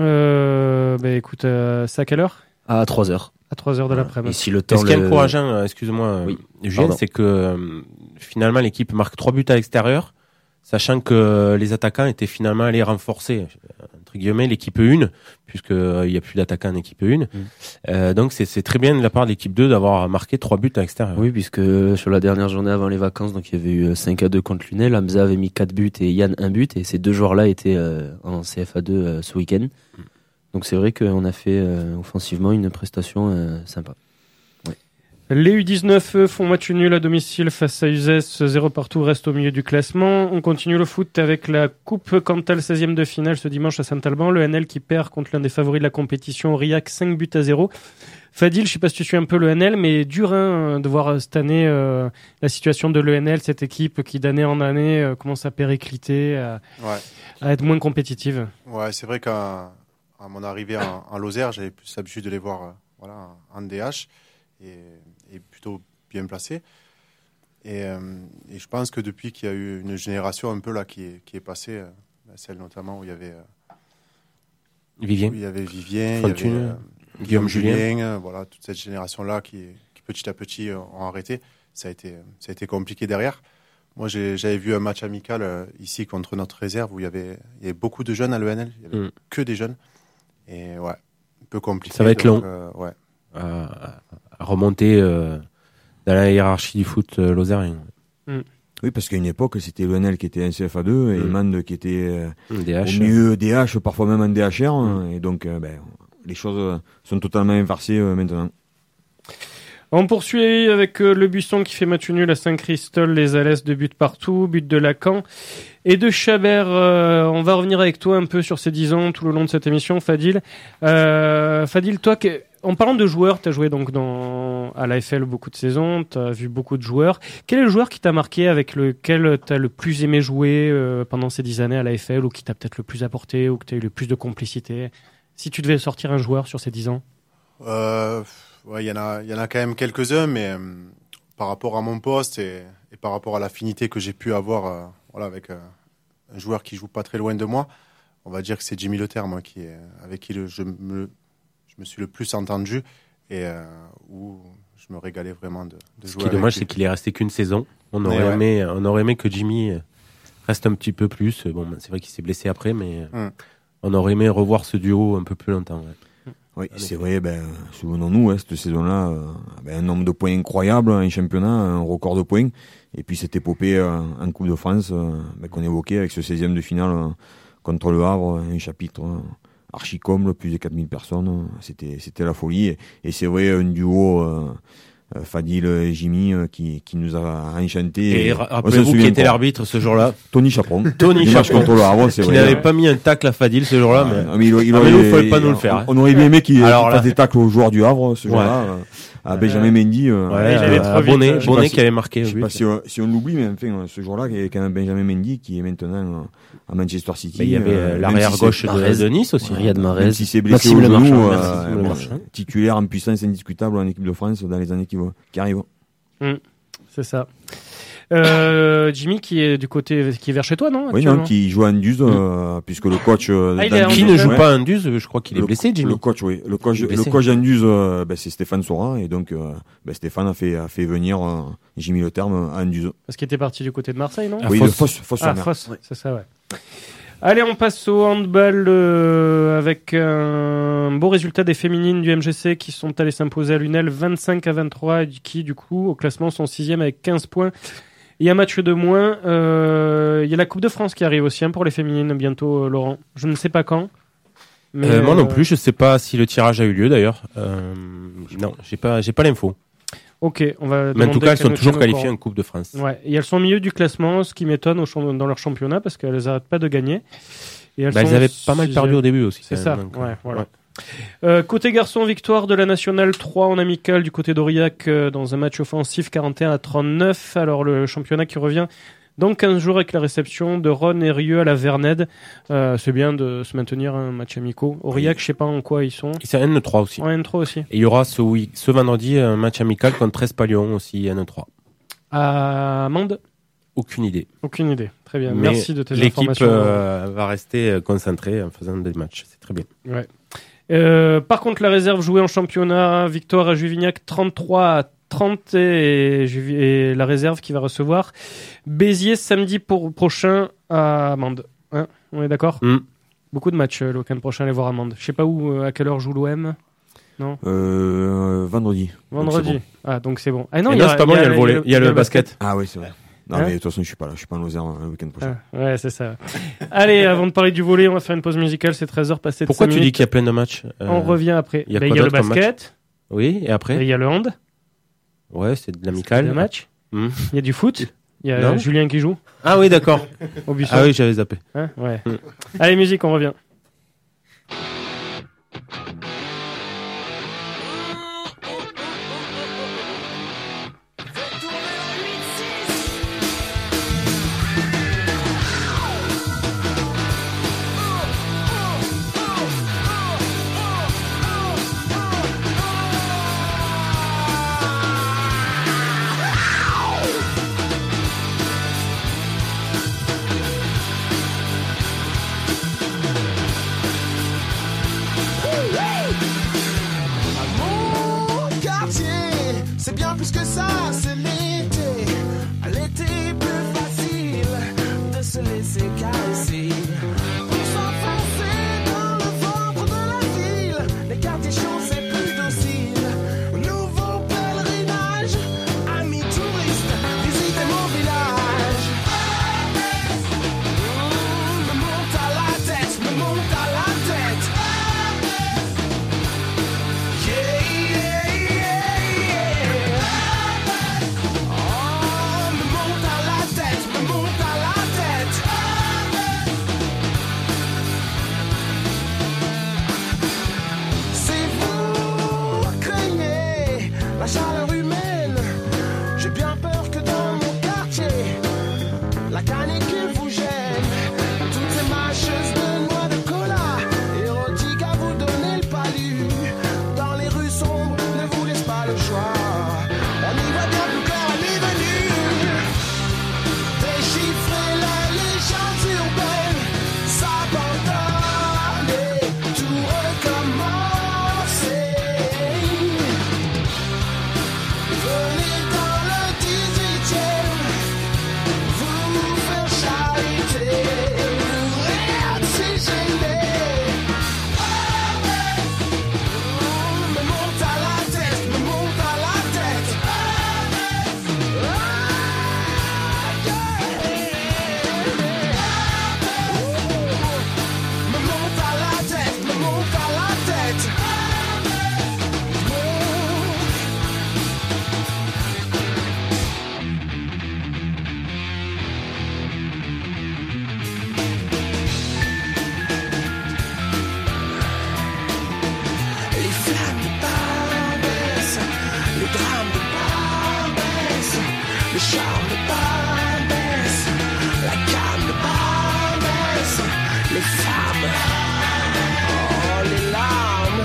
Écoute, c'est à quelle heure? À 3h. À 3h de l'après-midi. Et si le temps. Ce qui est encourageant, excuse-moi, Julien, c'est que finalement l'équipe marque 3 buts à l'extérieur, sachant que les attaquants étaient finalement allés renforcer entre guillemets l'équipe 1, puisque il y a plus d'attaquants en équipe 1. Donc c'est très bien de la part de l'équipe 2 d'avoir marqué 3 buts à l'extérieur. Oui, puisque sur la dernière journée avant les vacances, donc il y avait eu 5-2 contre Lunel, Hamza avait mis 4 buts et Yann 1 but, et ces 2 joueurs-là étaient en CFA2 ce week-end. Donc c'est vrai qu'on a fait offensivement une prestation sympa. Ouais. Les U19 font match nul à domicile face à Uzès, 0 partout, reste au milieu du classement. On continue le foot avec la Coupe Cantal 16e de finale ce dimanche à Saint-Alban. Le NL qui perd contre l'un des favoris de la compétition, Aurillac, 5-0. Fadil, je sais pas si tu suis un peu le NL, mais dur de voir cette année la situation de l'ENL, cette équipe qui d'année en année commence à péricliter, à être moins compétitive. Ouais, c'est vrai qu'à mon arrivée en Lozère, j'avais plus l'habitude de les voir en DH et plutôt bien placés. Et je pense que depuis qu'il y a eu une génération un peu là qui est passée, celle notamment où il y avait Vivien. Il y avait Vivien, Fortune, il y avait Guillaume Julien. voilà, toute cette génération-là qui petit à petit ont arrêté. Ça a été compliqué derrière. Moi, j'avais vu un match amical ici contre notre réserve où il y avait beaucoup de jeunes à l'ENL. Il y avait que des jeunes. Et ouais, un peu compliqué. Ça va être long. Ouais. À remonter dans la hiérarchie du foot lozérien. Oui, parce qu'à une époque, c'était l'ENL qui était en CFA2 et Mende qui était DH. au mieux DH, parfois même en DHR. Et donc, les choses sont totalement inversées maintenant. On poursuit avec le Buisson qui fait match nul à Saint-Christol, les Alès de but partout, but de Lacan et de Chabert. On va revenir avec toi un peu sur ces 10 ans tout le long de cette émission, Fadil. Fadil, toi, en parlant de joueurs, tu as joué donc à l'AFL beaucoup de saisons, tu as vu beaucoup de joueurs. Quel est le joueur qui t'a marqué, avec lequel tu as le plus aimé jouer pendant ces 10 années à l'AFL, ou qui t'a peut-être le plus apporté, ou que tu as eu le plus de complicité? Si tu devais sortir un joueur sur ces 10 ans. Ouais, il y en a quand même quelques-uns, mais par rapport à mon poste et par rapport à l'affinité que j'ai pu avoir avec un joueur qui joue pas très loin de moi, on va dire que c'est Jimmy Leterre, moi, avec qui je me suis le plus entendu et où je me régalais vraiment de jouer. Ce qui est dommage, c'est qu'il est resté qu'une saison. On aurait aimé que Jimmy reste un petit peu plus. Bon, c'est vrai qu'il s'est blessé après, mais on aurait aimé revoir ce duo un peu plus longtemps. Ouais. Oui, c'est vrai, souvenons-nous, cette saison-là, un nombre de points incroyable en championnat, un record de points, et puis cette épopée en Coupe de France qu'on évoquait avec ce 16e de finale contre le Havre, un chapitre archi-comble, plus de 4000 personnes, c'était la folie, et c'est vrai, un duo Fadil et Jimmy qui nous a enchanté. Et rappelez-vous qui était l'arbitre ce jour-là? Tony Chaperon. Tony Chaperon. Contre le Havre, c'est qui vrai. n'avait pas mis un tacle à Fadil ce jour-là, mais il fallait pas nous le faire. On aurait bien aimé qu'il fasse des tacles aux joueurs du Havre ce jour-là. À Benjamin Mendy. Bonnet qui avait marqué. Je sais pas si on l'oublie, mais enfin, ce jour-là, il y avait quand même Benjamin Mendy qui est maintenant à Manchester City. Il y avait l'arrière gauche de Nice aussi. Riyad Mahrez. Même si c'est blessé au genou, titulaire en puissance indiscutable en équipe de France dans les années qui arrivent. C'est ça. Jimmy qui est qui est vers chez toi, non? Oui, non, qui joue à Anduze, puisque le coach qui ne joue pas à Anduze, je crois qu'il est blessé, Jimmy. Le coach d'Anduze, c'est Stéphane Saurin, et donc Stéphane a fait venir Jimmy Le Terme à Anduze. Parce qu'il était parti du côté de Marseille, non? Oui, de Fosse. Fosse, c'est ça, ouais. Allez, on passe au handball avec un beau résultat des féminines du MGC qui sont allées s'imposer à Lunel 25-23, et qui, du coup, au classement, sont 6e avec 15 points. Il y a un match de moins. Il y a la Coupe de France qui arrive aussi pour les féminines bientôt, Laurent. Je ne sais pas quand. Mais moi non plus, je ne sais pas si le tirage a eu lieu d'ailleurs. Non, j'ai pas l'info. Ok, on va. Mais en tout cas, elles sont toujours qualifiées en Coupe de France. Ouais, et elles sont au milieu du classement, ce qui m'étonne dans leur championnat parce qu'elles n'arrêtent pas de gagner. Et elles avaient pas mal perdu au début aussi. C'est ça. Donc, voilà. Côté garçon, victoire de la Nationale 3 en amical du côté d'Aurillac dans un match offensif 41-39. Alors le championnat qui revient dans 15 jours avec la réception de Ron et Rieux à la Vernède. C'est bien de se maintenir un match amicaux. Aurillac, je sais pas en quoi ils sont. C'est N3 aussi. En N3 aussi. Et il y aura ce vendredi un match amical contre Espalion aussi N3. À Mende? Aucune idée. Très bien. Mais merci de tes informations. L'équipe va rester concentrée en faisant des matchs. C'est très bien. Ouais. Par contre, la réserve jouée en championnat, victoire à Juvignac 33-30 et la réserve qui va recevoir Béziers samedi prochain à Mende. Hein, on est d'accord? Beaucoup de matchs le week-end prochain, aller voir à Mende. Je sais pas à quelle heure joue l'OM. Non. Vendredi. Vendredi. Ah, donc c'est bon. Ah non, c'est pas bon, il y a le volley, il y a le basket. Ah oui, c'est vrai. Non, mais de toute façon, je suis pas là. Je suis pas en Lozère le week-end prochain. Ouais, c'est ça. Allez, avant de parler du volley, on va faire une pause musicale. C'est 13h passé de Pourquoi 5 tu dis qu'il y a plein de matchs? On revient après. Il y a le basket. Oui, et après? Il y a le hand. Ouais, c'est de l'amical. Il y a match. Il y a du foot. Il y a Julien qui joue. Ah oui, d'accord. Ah oui, j'avais zappé. Hein, ouais. Allez, musique, on revient. c'est l'été. L'été plus facile de se laisser caresser. Pour s'enfoncer dans le ventre de la ville. Les quartiers chauds c'est plus docile. Nouveau pèlerinage, amis touristes, visitez mon village. Me monte à la tête, me monte à la tête. Yeah, yeah, yeah, yeah. Oh, me monte à la tête, me monte à la tête. Si vous craignez la chaleur humaine, j'ai bien peur que dans mon quartier, la canicule vous gêne. Toutes ces mâcheuses de noix de cola, érotiques à vous donner le palu. Dans les rues sombres, ne vous laisse pas le choix. On y voit bien plus clair à nuit venue. Déchiffrer la légende urbaine, s'abandonne et tout recommencer. Venez dans le 18e, vous faire charité, vous réoxygéner. Me monte à la tête, me monte à la tête. Me monte à la tête, me monte à la tête. Les flammes de Barbès, le drame de Barbès, le charme de Barbès, la gamme de Barbès, les femmes, oh les larmes.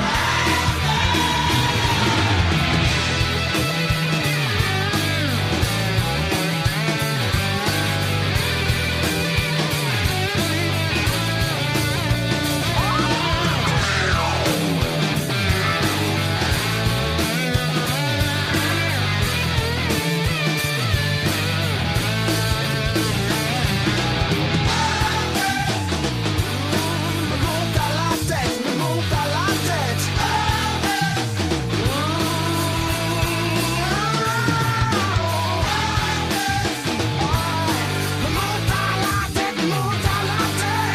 Me monte à la tête, me monte à la tête. Me monte à la tête, me monte à la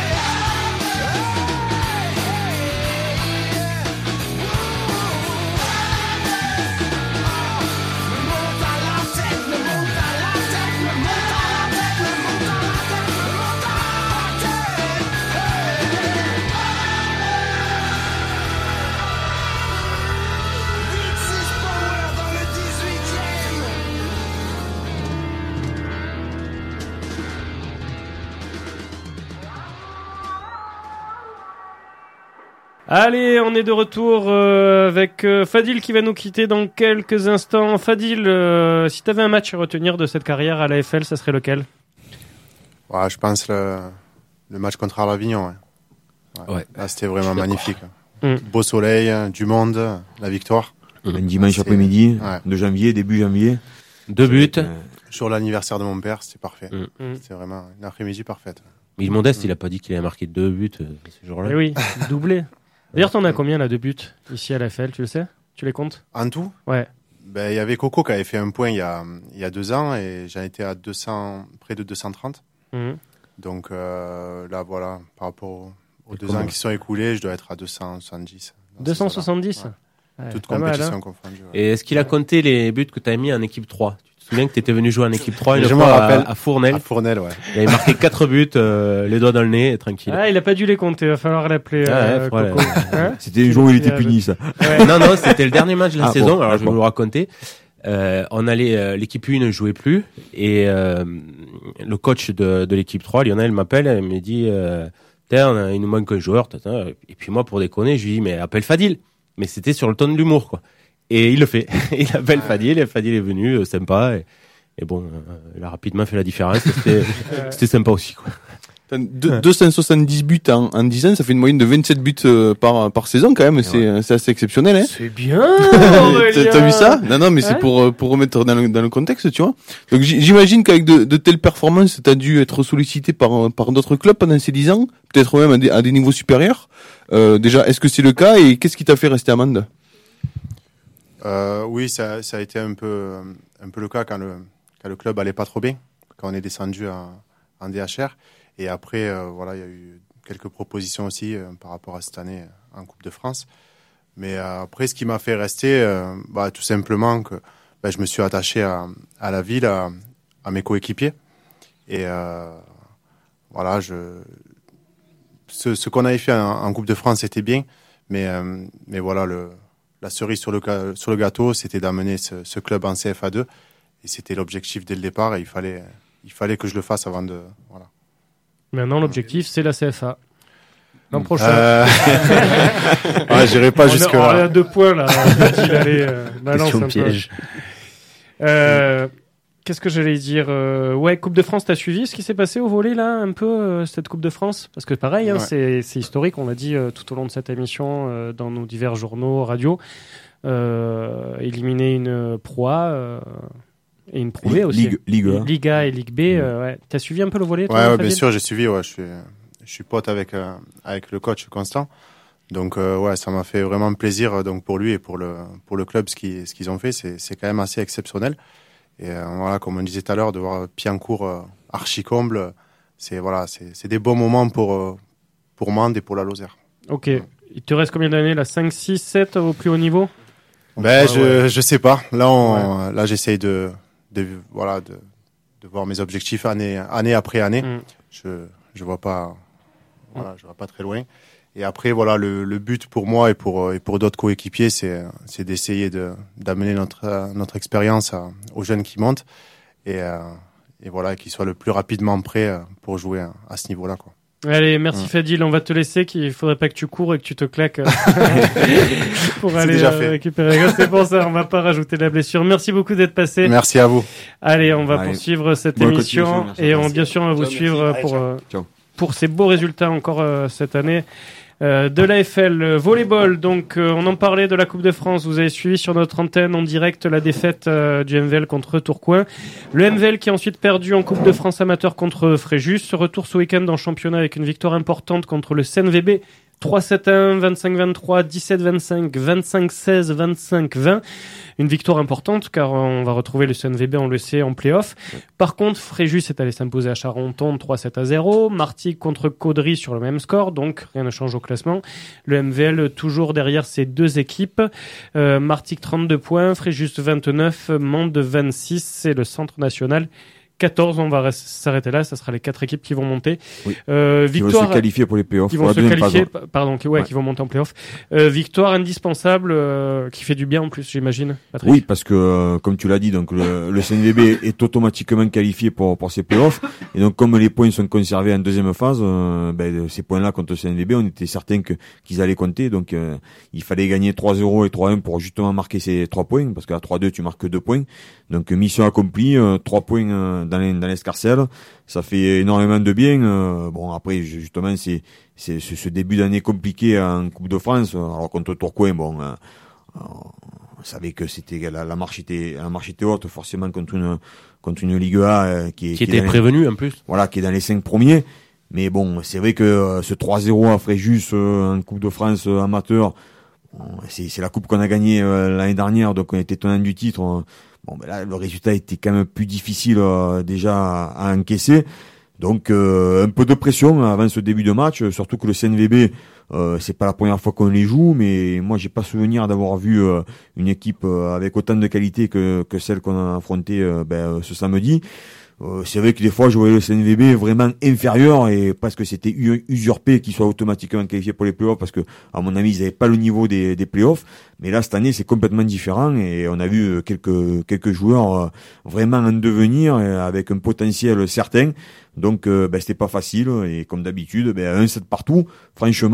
Allez, on est de retour avec Fadil qui va nous quitter dans quelques instants. Fadil, si tu avais un match à retenir de cette carrière à l'AFL, ça serait lequel? Ouais, je pense le match contre Avignon. Ouais. Là, c'était vraiment magnifique. Beau soleil, du monde, la victoire. Un dimanche après-midi, de janvier, début janvier. 2 buts. Sur l'anniversaire de mon père, c'était parfait. C'était vraiment une après-midi parfaite. Mais Modeste, il a pas dit qu'il avait marqué 2 buts ce jour-là. Eh oui, doublé. D'ailleurs, t'en as combien là de buts ici à l'AFL, tu le sais? Tu les comptes? En tout? Ouais. Ben, il y avait Coco qui avait fait un point il y a 2 ans et j'en étais à 200, près de 230. Donc là, voilà, par rapport aux 2 ans qui sont écoulés, je dois être à 270. 270? Ouais. Toute compétition confondue. Ouais. Et est-ce qu'il a compté les buts que tu as mis en équipe 3? Tu te souviens que tu étais venu jouer en équipe 3 une fois à Fournel? À Fournel, ouais. Il avait marqué 4 buts, les doigts dans le nez, tranquille. Ah, il a pas dû les compter, il va falloir l'appeler. Coco. C'était le jour où il était puni, ça. Ouais. Non, c'était le dernier match de la saison, alors je vais vous le raconter. On allait, l'équipe 1 ne jouait plus, et le coach de l'équipe 3, Lionel, m'appelle, et me dit, il nous manque un joueur, et puis moi, pour déconner, je lui dis, mais appelle Fadil. Mais c'était sur le ton de l'humour, quoi. Et il le fait. Il appelle Fadil, et Fadil est venu, sympa, et bon, il a rapidement fait la différence. C'était sympa aussi, quoi. 270 buts en 10 ans, ça fait une moyenne de 27 buts par saison quand même. C'est assez exceptionnel. Hein. C'est bien. T'as vu ça? Non, mais c'est pour remettre dans le contexte, tu vois. Donc j'imagine qu'avec de telles performances, t'as dû être sollicité par d'autres clubs pendant ces 10 ans, peut-être même à des niveaux supérieurs. Déjà, est-ce que c'est le cas et qu'est-ce qui t'a fait rester à Mende? Oui, ça a été un peu le cas quand le club allait pas trop bien, quand on est descendu en DHR. Et après, voilà, il y a eu quelques propositions aussi par rapport à cette année en Coupe de France. Mais après, ce qui m'a fait rester, tout simplement que je me suis attaché à la ville, à mes coéquipiers. Et voilà, ce qu'on avait fait en Coupe de France, c'était bien. Mais voilà, la cerise sur le gâteau, c'était d'amener ce club en CFA2. Et c'était l'objectif dès le départ. Et il fallait que je le fasse avant de... Voilà. Maintenant, l'objectif, c'est la CFA. L'an prochain. J'irai pas jusque-là. On est à 2 points, là. Il allait, question piège. Qu'est-ce que j'allais dire? Coupe de France, t'as suivi ce qui s'est passé au volley, là, un peu, cette Coupe de France? Parce que pareil, c'est historique, on l'a dit tout au long de cette émission, dans nos divers journaux, radio. Éliminer une proie... et une Pro B aussi. Ligue A et Ligue B. T'as suivi un peu le volley, toi? Ouais, bien sûr, j'ai suivi. Ouais, je suis pote avec le coach Constant. Donc ça m'a fait vraiment plaisir donc pour lui et pour le club ce qu'ils ont fait, c'est quand même assez exceptionnel. Et voilà, comme on disait tout à l'heure, de voir Piancourt archi comble, c'est des beaux moments pour Mende et pour la Lozère. Ok. Il te reste combien d'années là, 5, 6, 7 au plus haut niveau? Je sais pas. Là j'essaye de voir mes objectifs année après année. Je vois pas très loin. Et après le but pour moi et pour d'autres coéquipiers, c'est d'essayer d'amener notre expérience aux jeunes qui montent et voilà, qu'ils soient le plus rapidement prêts pour jouer à ce niveau-là, quoi. Allez, merci Fadil, on va te laisser, qu'il faudrait pas que tu cours et que tu te claques pour aller récupérer. C'est pour ça, on va pas rajouter la blessure. Merci beaucoup d'être passé. Merci à vous. Allez, on va poursuivre cette émission et bien sûr on va vous suivre pour ces beaux résultats encore cette année. De l'AFL volleyball, donc on en parlait de la Coupe de France. Vous avez suivi sur notre antenne en direct la défaite du MVL contre Tourcoing. Le MVL qui a ensuite perdu en Coupe de France amateur contre Fréjus. Retour ce week-end en championnat avec une victoire importante contre le CNVB. 3-7-1, 25-23, 17-25, 25-16, 25-20. Une victoire importante car on va retrouver le CNVB, on le sait, en play-off. Par contre, Fréjus est allé s'imposer à Charenton 3-7-0. Martigues contre Caudry sur le même score, donc rien ne change au classement. Le MVL toujours derrière ces deux équipes. Martigues 32 points, Fréjus 29, Mende 26, c'est le centre national 14, on va s'arrêter là, ça sera les 4 équipes qui vont monter. Oui. Victoire, qui vont se qualifier pour les playoffs. Qui vont se qualifier, qui vont monter en playoff. Victoire indispensable, qui fait du bien en plus, j'imagine, Patrick. Oui, parce que, comme tu l'as dit, donc, le CNVB est automatiquement qualifié pour ces playoffs. Et donc, comme les points sont conservés en deuxième phase, ces points-là contre le CNVB, on était certain qu'ils allaient compter. Donc, il fallait gagner 3-0 et 3-1 pour justement marquer ces 3 points, parce qu'à 3-2, tu marques 2 points. Donc, mission accomplie, 3 points, dans l'escarcelle, ça fait énormément de bien. Après justement c'est ce début d'année compliqué en Coupe de France. Alors contre Tourcoing, on savait que c'était la marche était haute forcément contre une Ligue A qui était prévenue en plus. Voilà, qui est dans les 5 premiers. Mais bon, c'est vrai que ce 3-0 à Fréjus en Coupe de France amateur, c'est la coupe qu'on a gagnée l'année dernière, donc on était tenant du titre. Là, le résultat était quand même plus difficile déjà à encaisser. Donc un peu de pression avant ce début de match, surtout que le CNVB, c'est pas la première fois qu'on les joue, mais moi j'ai pas souvenir d'avoir vu une équipe avec autant de qualité que celle qu'on a affrontée ce samedi. C'est vrai que des fois je voyais le CNVB vraiment inférieur et presque c'était usurpé qu'ils soient automatiquement qualifiés pour les playoffs parce que à mon avis ils n'avaient pas le niveau des playoffs. Mais là cette année c'est complètement différent et on a vu quelques joueurs vraiment en devenir avec un potentiel certain. Donc c'était pas facile et comme d'habitude 1-7 partout.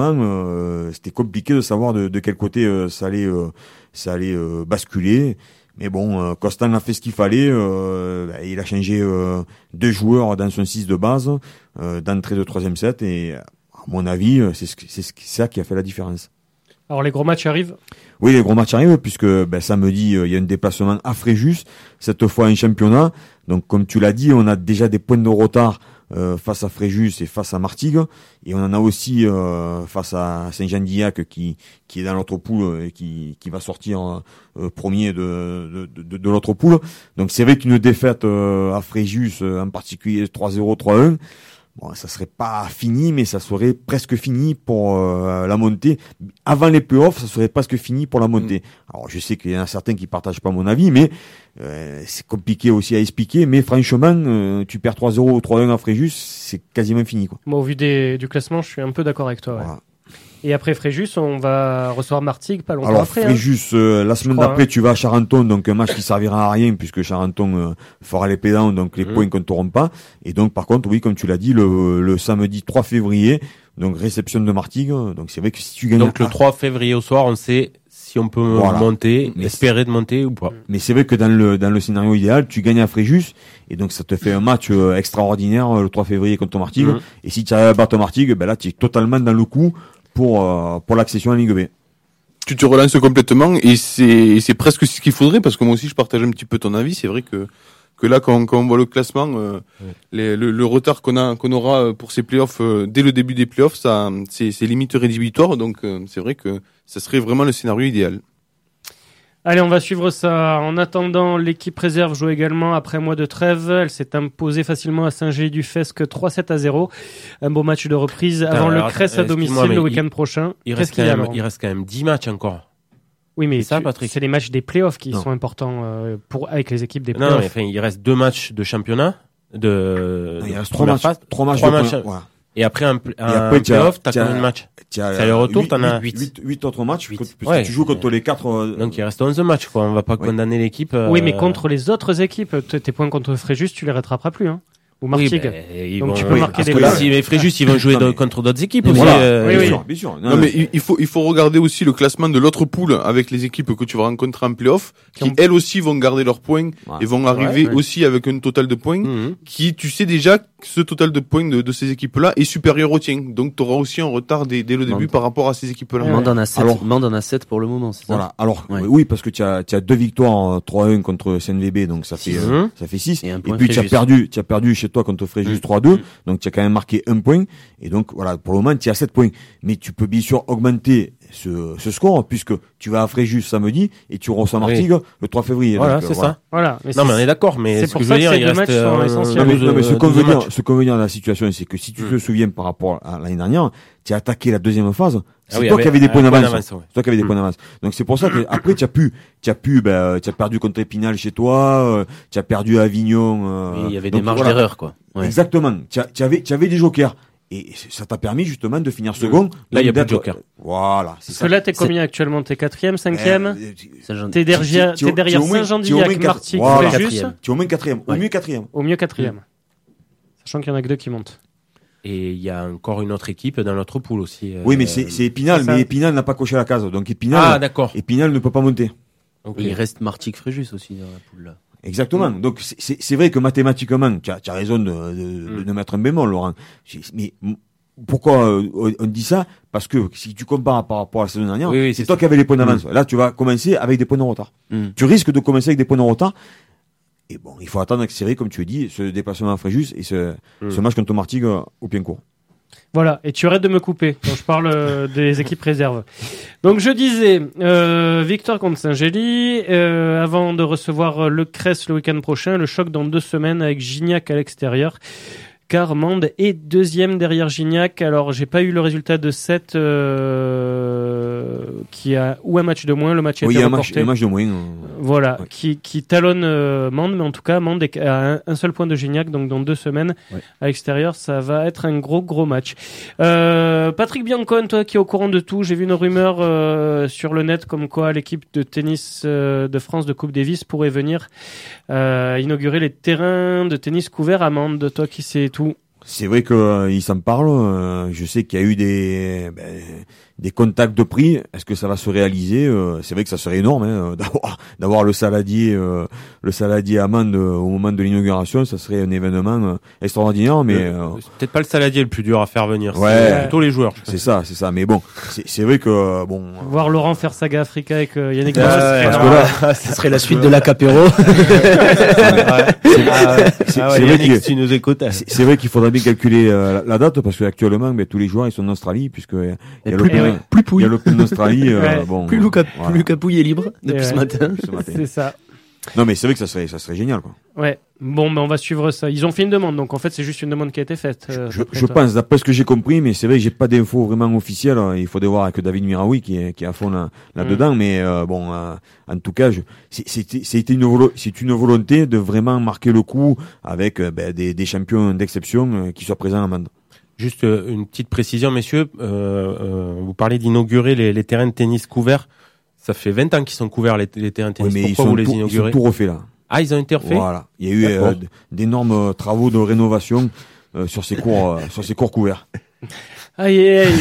Franchement c'était compliqué de savoir de quel côté ça allait basculer. Mais bon, Constant a fait ce qu'il fallait. Il a changé 2 joueurs dans son 6 de base d'entrée de 3e set. Et à mon avis, c'est ça qui a fait la différence. Alors les gros matchs arrivent. Oui, les gros matchs arrivent puisque samedi, il y a un déplacement à Fréjus, cette fois en championnat. Donc comme tu l'as dit, on a déjà des points de retard face à Fréjus et face à Martigues, et on en a aussi face à Saint-Jean-d'Illac qui est dans l'autre poule et qui va sortir premier de l'autre poule. Donc c'est vrai qu'une défaite à Fréjus, en particulier 3-0, 3-1, bon, ça serait pas fini, mais ça serait presque fini pour la montée. Avant les playoffs, ça serait presque fini pour la montée. Alors, je sais qu'il y en a certains qui partagent pas mon avis, mais c'est compliqué aussi à expliquer. Mais franchement, tu perds 3-0 ou 3-1 à Fréjus, c'est quasiment fini, quoi. Moi, au vu du classement, je suis un peu d'accord avec toi. Ouais. Voilà. Et après Fréjus, on va recevoir Martigues pas longtemps après. Alors Fréjus, la semaine d'après, tu vas à Charenton, donc un match qui servira à rien puisque Charenton fera les pédants, donc les points compteront pas. Et donc par contre, oui, comme tu l'as dit, le samedi 3 février, donc réception de Martigues. Donc c'est vrai que si tu gagnes. Donc le 3 février au soir, on sait si on peut monter, espérer de monter ou pas. Mais c'est vrai que dans le scénario idéal, tu gagnes à Fréjus et donc ça te fait un match extraordinaire le 3 février contre Martigues. Et si tu arrives à battre Martigues, là tu es totalement dans le coup pour l'accession à Ligue B. Tu te relances complètement et c'est presque ce qu'il faudrait, parce que moi aussi je partage un petit peu ton avis. C'est vrai que là quand on voit le classement, le retard qu'on aura pour ces playoffs dès le début des playoffs, ça c'est limite rédhibitoire. Donc c'est vrai que ça serait vraiment le scénario idéal. Allez, on va suivre ça. En attendant, l'équipe réserve joue également après un mois de trêve. Elle s'est imposée facilement à Saint-Gély-du-Fesque 3-7-0. Un beau match de reprise avant le Cress à domicile le week-end prochain. Il reste quand même 10 matchs encore. Oui, mais c'est les matchs des playoffs qui sont importants avec les équipes des playoffs. Non, mais enfin, il reste 2 matchs de championnat. Il reste 3 matchs. Voilà. Et après un playoff, t'as combien de matchs? C'est le retour, t'en as 8 autres matchs. Tu joues contre les 4. Donc il reste 11 matchs, quoi. On va pas condamner l'équipe. Oui, mais contre les autres équipes, tes points contre Fréjus, tu les rattraperas plus, hein. Ou Martigues. Donc tu peux marquer des points. Mais Fréjus, ils vont jouer contre d'autres équipes aussi. Bien sûr. Non, mais il faut regarder aussi le classement de l'autre poule avec les équipes que tu vas rencontrer en playoff, qui elles aussi vont garder leurs points et vont arriver aussi avec un total de points qui, tu sais déjà, ce total de points de ces équipes-là est supérieur au tien. Donc tu auras aussi un retard dès le début par rapport à ces équipes-là. Mende en a 7 pour le moment, c'est ça? Voilà. Alors, oui, parce que tu as 2 victoires 3-1 contre CNVB, donc ça fait 6. Et puis tu as perdu chez toi contre Fréjus 3-2, donc tu as quand même marqué 1 point. Et donc voilà, pour le moment tu as 7 points. Mais tu peux bien sûr augmenter ce score, puisque tu vas à Fréjus samedi et tu reçois Martigues le 3 février. Voilà, donc, c'est ça. Voilà. Mais on est d'accord, mais c'est pour ça que ces 2 matchs sont essentiels. Mais ce qu'on veut dire dans la situation, c'est que si tu te souviens par rapport à l'année dernière, tu as attaqué la deuxième phase. C'est toi qui avais des points d'avance. C'est toi qui avais des points d'avance. Donc c'est pour ça que après tu as perdu contre Épinal chez toi, tu as perdu à Avignon. Oui, il y avait des marges d'erreur, quoi. Ouais. Exactement. Tu avais des jokers. Et ça t'a permis justement de finir second. Là, il y a plus de joker. Voilà. Parce que là, t'es combien actuellement? T'es 4e, 5e? T'es derrière Saint-Jean-d'Illac, Martigues, Fréjus. Tu es au moins 4e. Au mieux 4e. Au mieux 4e. Sachant qu'il y en a que 2 qui montent. Et il y a encore une autre équipe dans notre poule aussi. Oui, mais c'est Épinal, mais Épinal n'a pas coché la case. Donc Épinal ne peut pas monter. Okay. Et il reste Martigues-Fréjus aussi dans la poule là. Exactement. Donc c'est vrai que mathématiquement, tu as raison de mettre un bémol, Laurent. Mais pourquoi on dit ça? Parce que si tu compares par rapport à la saison dernière, c'est toi qui avais les points d'avance. Là, tu vas commencer avec des points de retard. Tu risques de commencer avec des points de retard. Et bon, il faut attendre accélérer, comme tu as dit, ce déplacement à Fréjus et ce match contre Martigues au pied court. Voilà, et tu arrêtes de me couper quand je parle des équipes réserves. Donc je disais, victoire contre Saint-Gély, avant de recevoir le Cress le week-end prochain, le choc dans 2 semaines avec Gignac à l'extérieur. Car Mende est 2e derrière Gignac. Alors j'ai pas eu le résultat de 7 qui a ou un match de moins, le match a été reporté. Un match de moins. Voilà, qui talonne Mende, mais en tout cas Mende a un seul point de Gignac, donc dans 2 semaines à l'extérieur, ça va être un gros match. Patrick Biancone, toi qui es au courant de tout, j'ai vu une rumeur sur le net comme quoi l'équipe de tennis de France de Coupe Davis pourrait venir inaugurer les terrains de tennis couverts à Mende. Toi qui sais tout. C'est vrai que il s'en parle. Je sais qu'il y a eu des contacts de prix. Est-ce que ça va se réaliser? C'est vrai que ça serait énorme, hein, d'avoir le saladier Amand au moment de l'inauguration. Ça serait un événement extraordinaire, mais c'est peut-être pas le saladier le plus dur à faire venir. Ouais, c'est plutôt les joueurs. C'est ça. Mais bon, c'est vrai que bon. Voir Laurent faire Saga Africa avec Yannick Boss, ça serait la suite de la Capéro. C'est vrai qu'il faudrait bien calculer la date parce que actuellement, tous les joueurs ils sont en Australie puisque il y a l'Open d'Australie. Plus Lucas Pouille est libre depuis ce matin. C'est ça. Non mais c'est vrai que ça serait génial quoi. Ouais. Bon, on va suivre ça. Ils ont fait une demande, donc en fait c'est juste une demande qui a été faite. Je pense, d'après ce que j'ai compris, mais c'est vrai que j'ai pas d'infos vraiment officielles. Il faudrait voir avec David Miraoui qui est à fond là-dedans, mais en tout cas, c'est une volonté de vraiment marquer le coup avec des champions d'exception qui soient présents à Mende. Juste une petite précision, messieurs. Vous parlez d'inaugurer les terrains de tennis couverts. Ça fait 20 ans qu'ils sont couverts les terrains de tennis. Oui, mais pourquoi vous les inaugurez? Ils sont tout refaits là. Ah, ils ont été refaits? Voilà. Il y a eu d'énormes travaux de rénovation sur ces cours couverts. Aïe,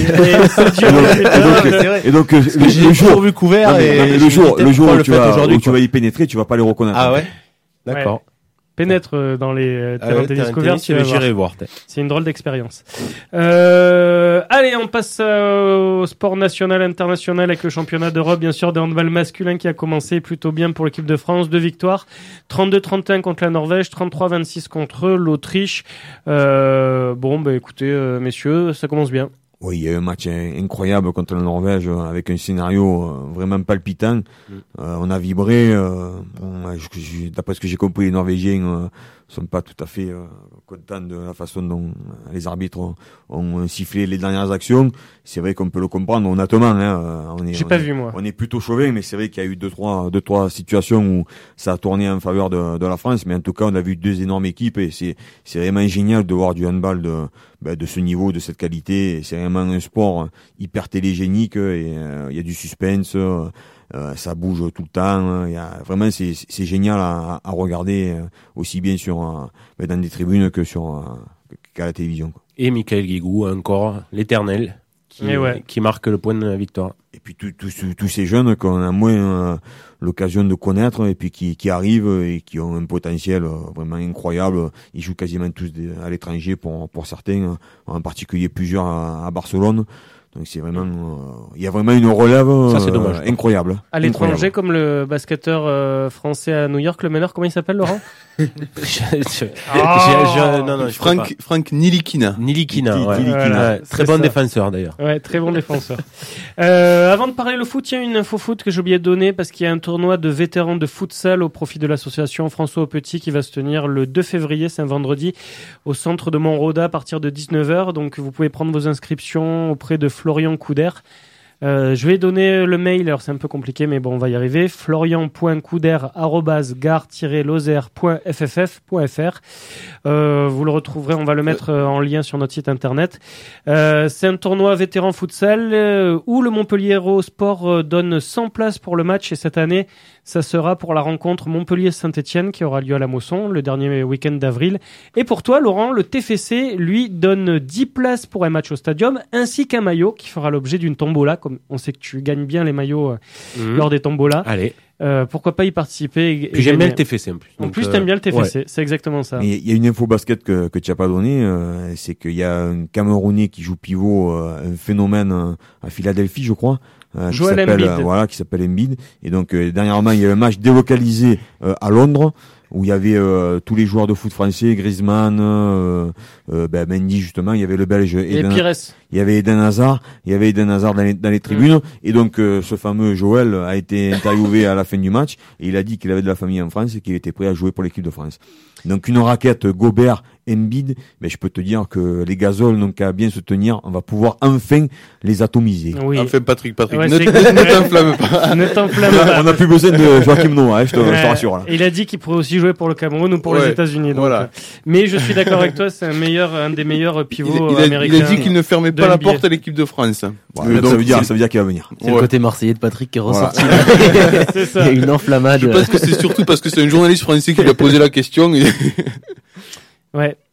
et donc le jour vu couvert le jour où tu vas y pénétrer, tu vas pas les reconnaître. Ah ouais? D'accord. Ouais. Pénètre dans les terrains de tennis couverts, j'irai voir. C'est une drôle d'expérience. Allez, on passe au sport national, international avec le championnat d'Europe, bien sûr, de handball masculin qui a commencé plutôt bien pour l'équipe de France. 2 victoires, 32-31 contre la Norvège, 33-26 contre l'Autriche. Écoutez, messieurs, ça commence bien. Oui, il y a eu un match incroyable contre la Norvège avec un scénario vraiment palpitant. On a vibré. D'après ce que j'ai compris, les Norvégiens sont pas tout à fait contents de la façon dont les arbitres ont sifflé les dernières actions. C'est vrai qu'on peut le comprendre honnêtement. On est plutôt chauvin, mais c'est vrai qu'il y a eu deux trois situations où ça a tourné en faveur de la France. Mais en tout cas, on a vu 2 énormes équipes et c'est vraiment génial de voir du handball de ce niveau, de cette qualité. C'est vraiment un sport hyper télégénique et il y a du suspense. Ça bouge tout le temps. Vraiment, c'est génial à regarder aussi bien dans des tribunes qu'à la télévision. Quoi. Et Michael Guigou, encore l'éternel, qui marque le point de la victoire. Et puis tous ces jeunes qu'on a moins l'occasion de connaître et puis qui arrivent et qui ont un potentiel vraiment incroyable. Ils jouent quasiment tous à l'étranger pour certains, en particulier plusieurs à Barcelone. Donc c'est vraiment, il y a vraiment une relève incroyable. À l'étranger, comme le basketteur français à New York, le meneur, comment il s'appelle, Laurent? Frank Nilikina. Très bon défenseur d'ailleurs. Ouais, très bon défenseur. Avant de parler le foot, il y a une info foot que j'ai oublié de donner parce qu'il y a un tournoi de vétérans de futsal au profit de l'association François Aupetit qui va se tenir le 2 février, c'est un vendredi, au centre de Montroda à partir de 19h. Donc vous pouvez prendre vos inscriptions auprès de Florian Couder. Je vais donner le mail, alors c'est un peu compliqué, mais bon, on va y arriver. florian.couder@gare-lozère.fff.fr. Vous le retrouverez, on va le mettre en lien sur notre site internet. C'est un tournoi vétéran futsal où le Montpellier Hérault Sport donne 100 places pour le match et cette année, ça sera pour la rencontre Montpellier-Saint-Etienne qui aura lieu à la Mosson le dernier week-end d'avril. Et pour toi, Laurent, le TFC, lui, donne 10 places pour un match au stadium ainsi qu'un maillot qui fera l'objet d'une tombola. Comme on sait que tu gagnes bien les maillots lors des tombolas. Allez. Pourquoi pas y participer Puis j'aime bien le TFC en plus. En plus, t'aimes bien le TFC, c'est exactement ça. Il y a une info basket que tu n'as pas donnée, c'est qu'il y a un Camerounais qui joue pivot, un phénomène à Philadelphie, je crois. Joel Embiid. Qui s'appelle Embiid. Et donc, dernièrement, il y a un match délocalisé à Londres, où il y avait tous les joueurs de foot français, Griezmann, Mendy justement, il y avait le Belge et Pires. Il y avait Eden Hazard dans les tribunes et donc ce fameux Joël a été interviewé à la fin du match et il a dit qu'il avait de la famille en France et qu'il était prêt à jouer pour l'équipe de France. Donc une raquette Gobert Embiid, mais je peux te dire que les gazoles n'ont qu'à bien se tenir, on va pouvoir enfin les atomiser. Oui. Enfin Patrick, ouais, ne t'enflamme pas. Ne t'enflamme pas. On n'a plus besoin de Joachim Noah, je te rassure. Là. Il a dit qu'il pourrait aussi jouer pour le Cameroun ou pour les États-Unis. Donc. Voilà. Mais je suis d'accord avec toi, c'est un des meilleurs pivots américains. Il a dit qu'il ne fermait pas la porte à l'équipe de France. Ouais, donc, ça veut dire qu'il va venir. C'est le côté marseillais de Patrick qui est ressorti. C'est ça. Il y a une enflammade. Je pense que c'est surtout parce que c'est un journaliste français qui lui a posé la question. Ouais.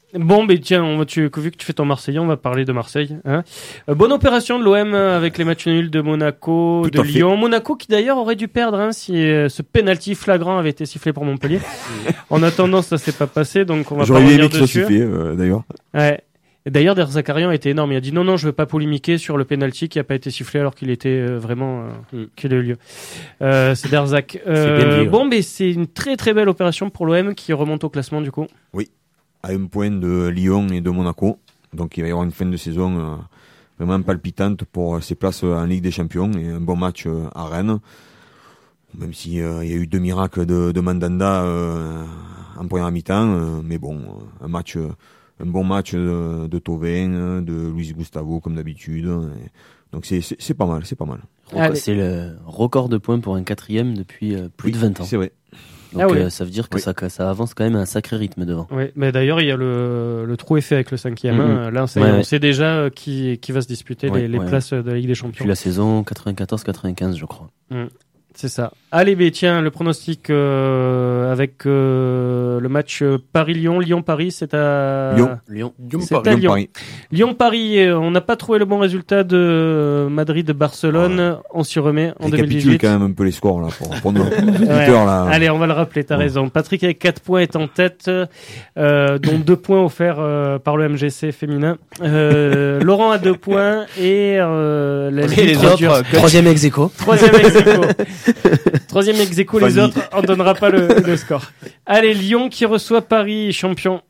Bon, mais tiens, vu que tu fais ton Marseillais, on va parler de Marseille. Hein. Bonne opération de l'OM avec les matchs nuls de Monaco, de Lyon. Monaco qui d'ailleurs aurait dû perdre si ce penalty flagrant avait été sifflé pour Montpellier. En attendant, ça s'est pas passé, donc on va pas revenir dessus. J'aurais aimé qu'il soit sifflé, d'ailleurs. Ouais. Et d'ailleurs, Der Zakarian a été énorme. Il a dit non, je veux pas polémiquer sur le penalty qui a pas été sifflé alors qu'il était vraiment qu'il a eu lieu. C'est Der Zak. Bon, mais c'est une très très belle opération pour l'OM qui remonte au classement du coup. Oui, à un point de Lyon et de Monaco. Donc il va y avoir une fin de saison vraiment palpitante pour ses places en Ligue des Champions et un bon match à Rennes. Même s'il y a eu 2 miracles de Mandanda en première mi-temps, mais bon, un bon match de Thauvin, de Luis Gustavo comme d'habitude. Donc c'est pas mal. C'est le record de points pour un 4e depuis plus de 20 ans. C'est vrai. Donc ça veut dire que ça avance quand même à un sacré rythme devant. Oui, mais d'ailleurs il y a le trou est fait avec le 5e. Là on sait déjà qui va se disputer les places de la Ligue des Champions. Depuis la saison 94-95 je crois. C'est ça. Allez, tiens, le pronostic avec le match Paris-Lyon. Lyon-Paris, c'est à... Lyon. Lyon-Paris, on n'a pas trouvé le bon résultat de Madrid-Barcelone. On s'y remet en 2018. Récapitule quand même un peu les scores là, pour nos auditeurs. Là. Allez, on va le rappeler, t'as raison. Patrick avec 4 points est en tête, dont 2 points offerts par le MGC féminin. Laurent a 2 points et les autres, troisième ex-aequo. Troisième ex-aequo, les autres, on donnera pas le score. Allez, Lyon qui reçoit Paris, champion.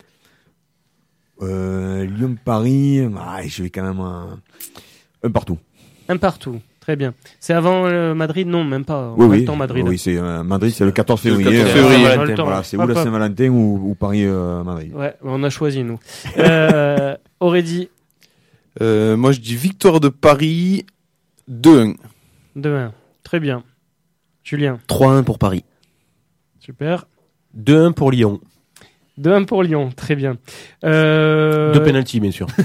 Lyon-Paris, je vais quand même un partout. Un partout, très bien. C'est avant Madrid? Non, même pas. Oui, temps Madrid. Oui, c'est Madrid, c'est le 14 février. Voilà, c'est ou la Saint-Valentin ou Paris-Madrid. Ouais, on a choisi, nous. Aurélie. Moi, je dis victoire de Paris 2-1. 2-1. Très bien. Julien. 3-1 pour Paris. Super. 2-1 pour Lyon. 2-1 pour Lyon, très bien. 2 pénaltys, bien sûr.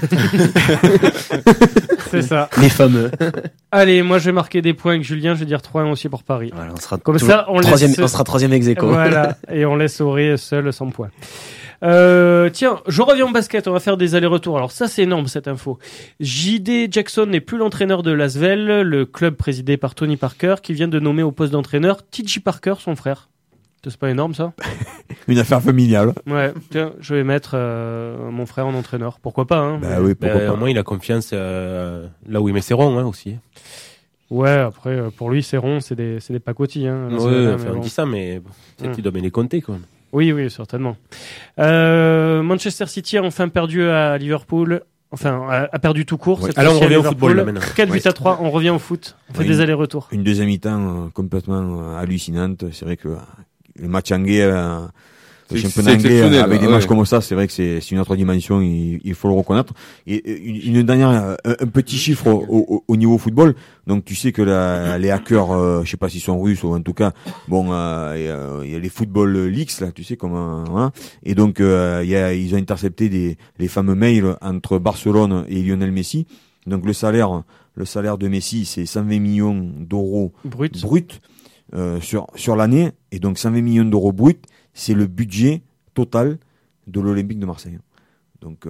C'est ça. Les fameux. Allez, moi je vais marquer des points avec Julien, je vais dire 3-1 aussi pour Paris. Voilà, on sera comme ça, on sera troisième ex-aequo. Voilà, et on laisse Auré seul sans points. Tiens, je reviens au basket, on va faire des allers-retours. Alors ça c'est énorme cette info. JD Jackson n'est plus l'entraîneur de l'Asvel, le club présidé par Tony Parker, qui vient de nommer au poste d'entraîneur TJ Parker, son frère. C'est pas énorme ça? Une affaire familiale. Ouais, tiens, je vais mettre mon frère en entraîneur. Pourquoi pas hein? Oui, pourquoi pas. Au moins il a confiance là où il met ses ronds aussi. Ouais, après pour lui ses ronds c'est des pacotilles hein. On dit ça mais peut-être qu'il doit bien les compter quand même. Oui, certainement. Manchester City a enfin perdu à Liverpool. Enfin, a perdu tout court. Ouais. Alors on revient au football là maintenant. 4-8-3, on revient au foot. On fait des allers-retours. Une deuxième mi-temps complètement hallucinante. C'est vrai que le match anglais, le championnat anglais avec des matchs comme ça, c'est vrai que c'est une autre dimension. Il faut le reconnaître. Et une dernière, un petit chiffre au niveau football. Donc tu sais que les hackers, je sais pas s'ils sont russes ou en tout cas, bon, il y a les football leaks là, tu sais comment. Hein, et donc ils ont intercepté les fameux mails entre Barcelone et Lionel Messi. Donc le salaire de Messi, c'est 120 millions d'euros brut sur l'année, et donc 120 millions d'euros brut, c'est le budget total de l'Olympique de Marseille. Donc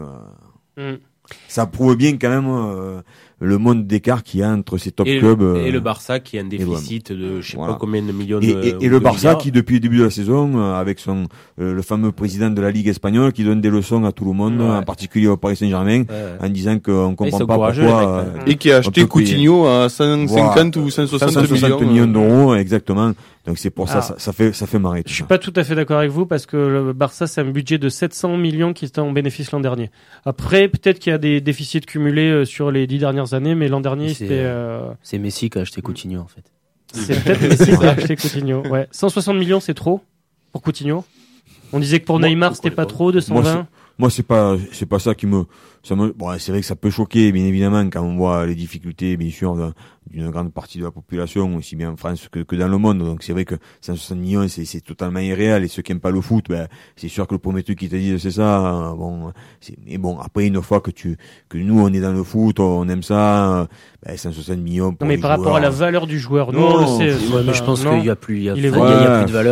ça prouve bien quand même le monde d'écart qu'il y a entre ces top clubs et le Barça qui a un déficit de je sais pas combien de millions et le Barça qui depuis le début de la saison avec son le fameux président de la Ligue espagnole qui donne des leçons à tout le monde, en particulier au Paris Saint-Germain, en disant qu'on comprend pas pourquoi et qui a acheté Coutinho à 150 ou 160 millions d'euros exactement. Donc c'est pour ça ça fait marrer. Je suis pas tout à fait d'accord avec vous parce que le Barça c'est un budget de 700 millions qui était en bénéfice l'an dernier. Après peut-être qu'il y a des déficits cumulés sur les 10 dernières années, mais l'an dernier c'était c'est Messi qui a acheté Coutinho en fait. C'est peut-être Messi qui a acheté Coutinho. Ouais, 160 millions c'est trop pour Coutinho. On disait que pour Neymar c'était pas trop, 220. Moi c'est pas ça qui me bon, c'est vrai que ça peut choquer bien évidemment quand on voit les difficultés bien sûr d'une grande partie de la population aussi bien en France que dans le monde. Donc c'est vrai que 160 millions c'est totalement irréel, et ceux qui aiment pas le foot, c'est sûr que le premier truc qu'ils te disent c'est ça. Mais bon après une fois que nous on est dans le foot, on aime ça, 160 millions pour non mais par rapport à la valeur du joueur, nous on le sait. Mais je pense qu'il y a plus de valeur quoi.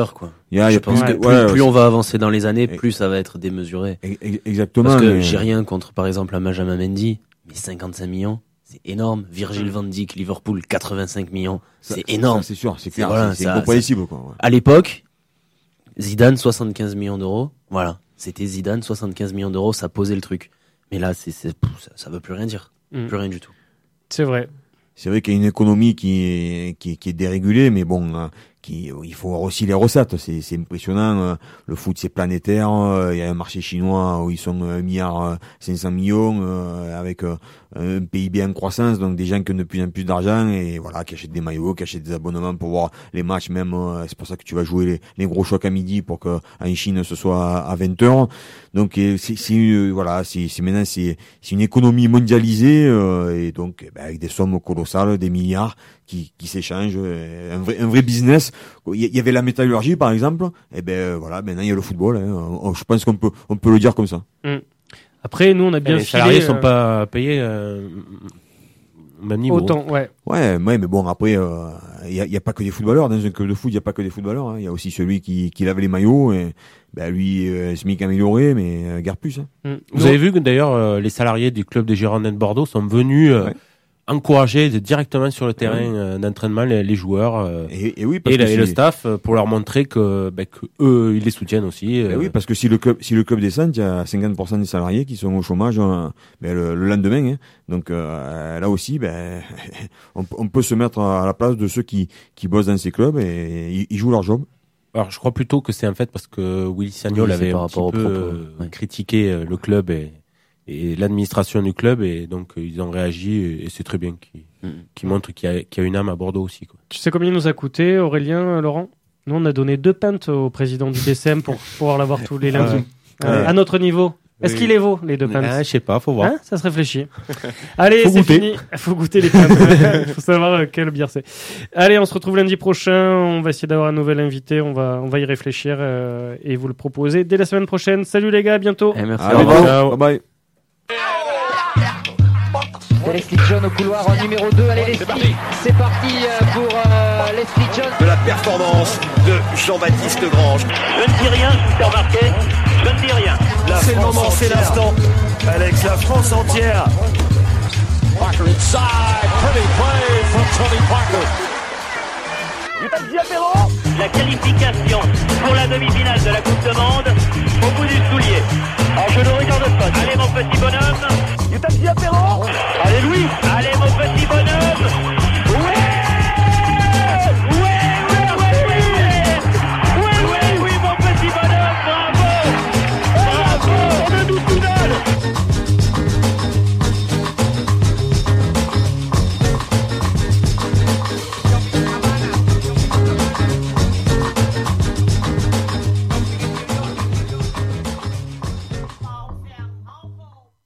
Je pense que plus on va avancer dans les années, plus ça va être démesuré. Exactement. Parce que j'ai rien contre, par exemple, un Benjamin Mendy, mais 55 millions, c'est énorme. Virgil van Dijk, Liverpool, 85 millions, c'est énorme. C'est sûr, c'est clair, voilà, c'est incompréhensible, quoi. Ouais. À l'époque, Zidane, 75 millions d'euros, voilà. C'était Zidane, 75 millions d'euros, ça posait le truc. Mais là, ça veut plus rien dire. Plus rien du tout. C'est vrai. C'est vrai qu'il y a une économie qui est dérégulée, mais bon, il faut aussi les recettes. C'est impressionnant. Le foot, c'est planétaire. Il y a un marché chinois où ils sont 1,5 milliard avec un PIB en croissance, donc des gens qui ont de plus en plus d'argent et voilà, qui achètent des maillots, qui achètent des abonnements pour voir les matchs. Même c'est pour ça que tu vas jouer les gros chocs à midi pour que en Chine ce soit à 20h. Donc voilà, maintenant c'est une économie mondialisée et donc avec des sommes colossales, des milliards qui s'échangent, un vrai business. Il y avait la métallurgie par exemple, et voilà, maintenant il y a le football. Je pense qu'on peut le dire comme ça. Après, nous on a bien les salariés sont pas payés au même niveau. Autant, ouais. Ouais, mais bon après, il y a pas que des footballeurs dans un club de foot. Il y a pas que des footballeurs. Il y a aussi celui qui lave les maillots et lui SMIC amélioré, mais guère plus. Vous avez vu que d'ailleurs les salariés du club des Girondins de Bordeaux sont venus encourager directement sur le terrain d'entraînement les joueurs et oui, parce et le staff pour leur montrer que eux ils les soutiennent aussi. Oui, parce que si le club descend, il y a 50% des salariés qui sont au chômage le lendemain. Donc là aussi, on peut se mettre à la place de ceux qui bossent dans ces clubs et ils jouent leur job. Alors je crois plutôt que c'est en fait parce que Willy Sagnol avait un petit peu critiqué le club et l'administration du club, et donc ils ont réagi et c'est très bien qui montre qu'il y a une âme à Bordeaux aussi, quoi. Tu sais combien il nous a coûté, Aurélien, Laurent? Nous on a donné 2 pintes au président du BCM pour pouvoir l'avoir tous les lundis. À notre niveau. Est-ce qu'il les vaut, les 2 pintes? Je sais pas, faut voir. Ça se réfléchit. Allez, c'est fini. Faut goûter les pintes. Faut savoir quelle bière c'est. Allez, on se retrouve lundi prochain. On va essayer d'avoir un nouvel invité. On va y réfléchir et vous le proposer dès la semaine prochaine. Salut les gars, à bientôt. Merci. Bye bye. Leslie John au couloir numéro 2. Allez Leslie, c'est parti pour Leslie John. De la performance de Jean-Baptiste Grange. Je ne dis rien, je vous fais remarquer. Je ne dis rien. C'est le moment, c'est l'instant. Alex, la France entière. Parker inside. Pretty play from Tony Parker. La qualification pour la demi-finale de la Coupe du Monde au bout du soulier. Alors je ne regarde pas. Allez mon petit bonhomme. Allez Louis. Allez mon petit bonhomme.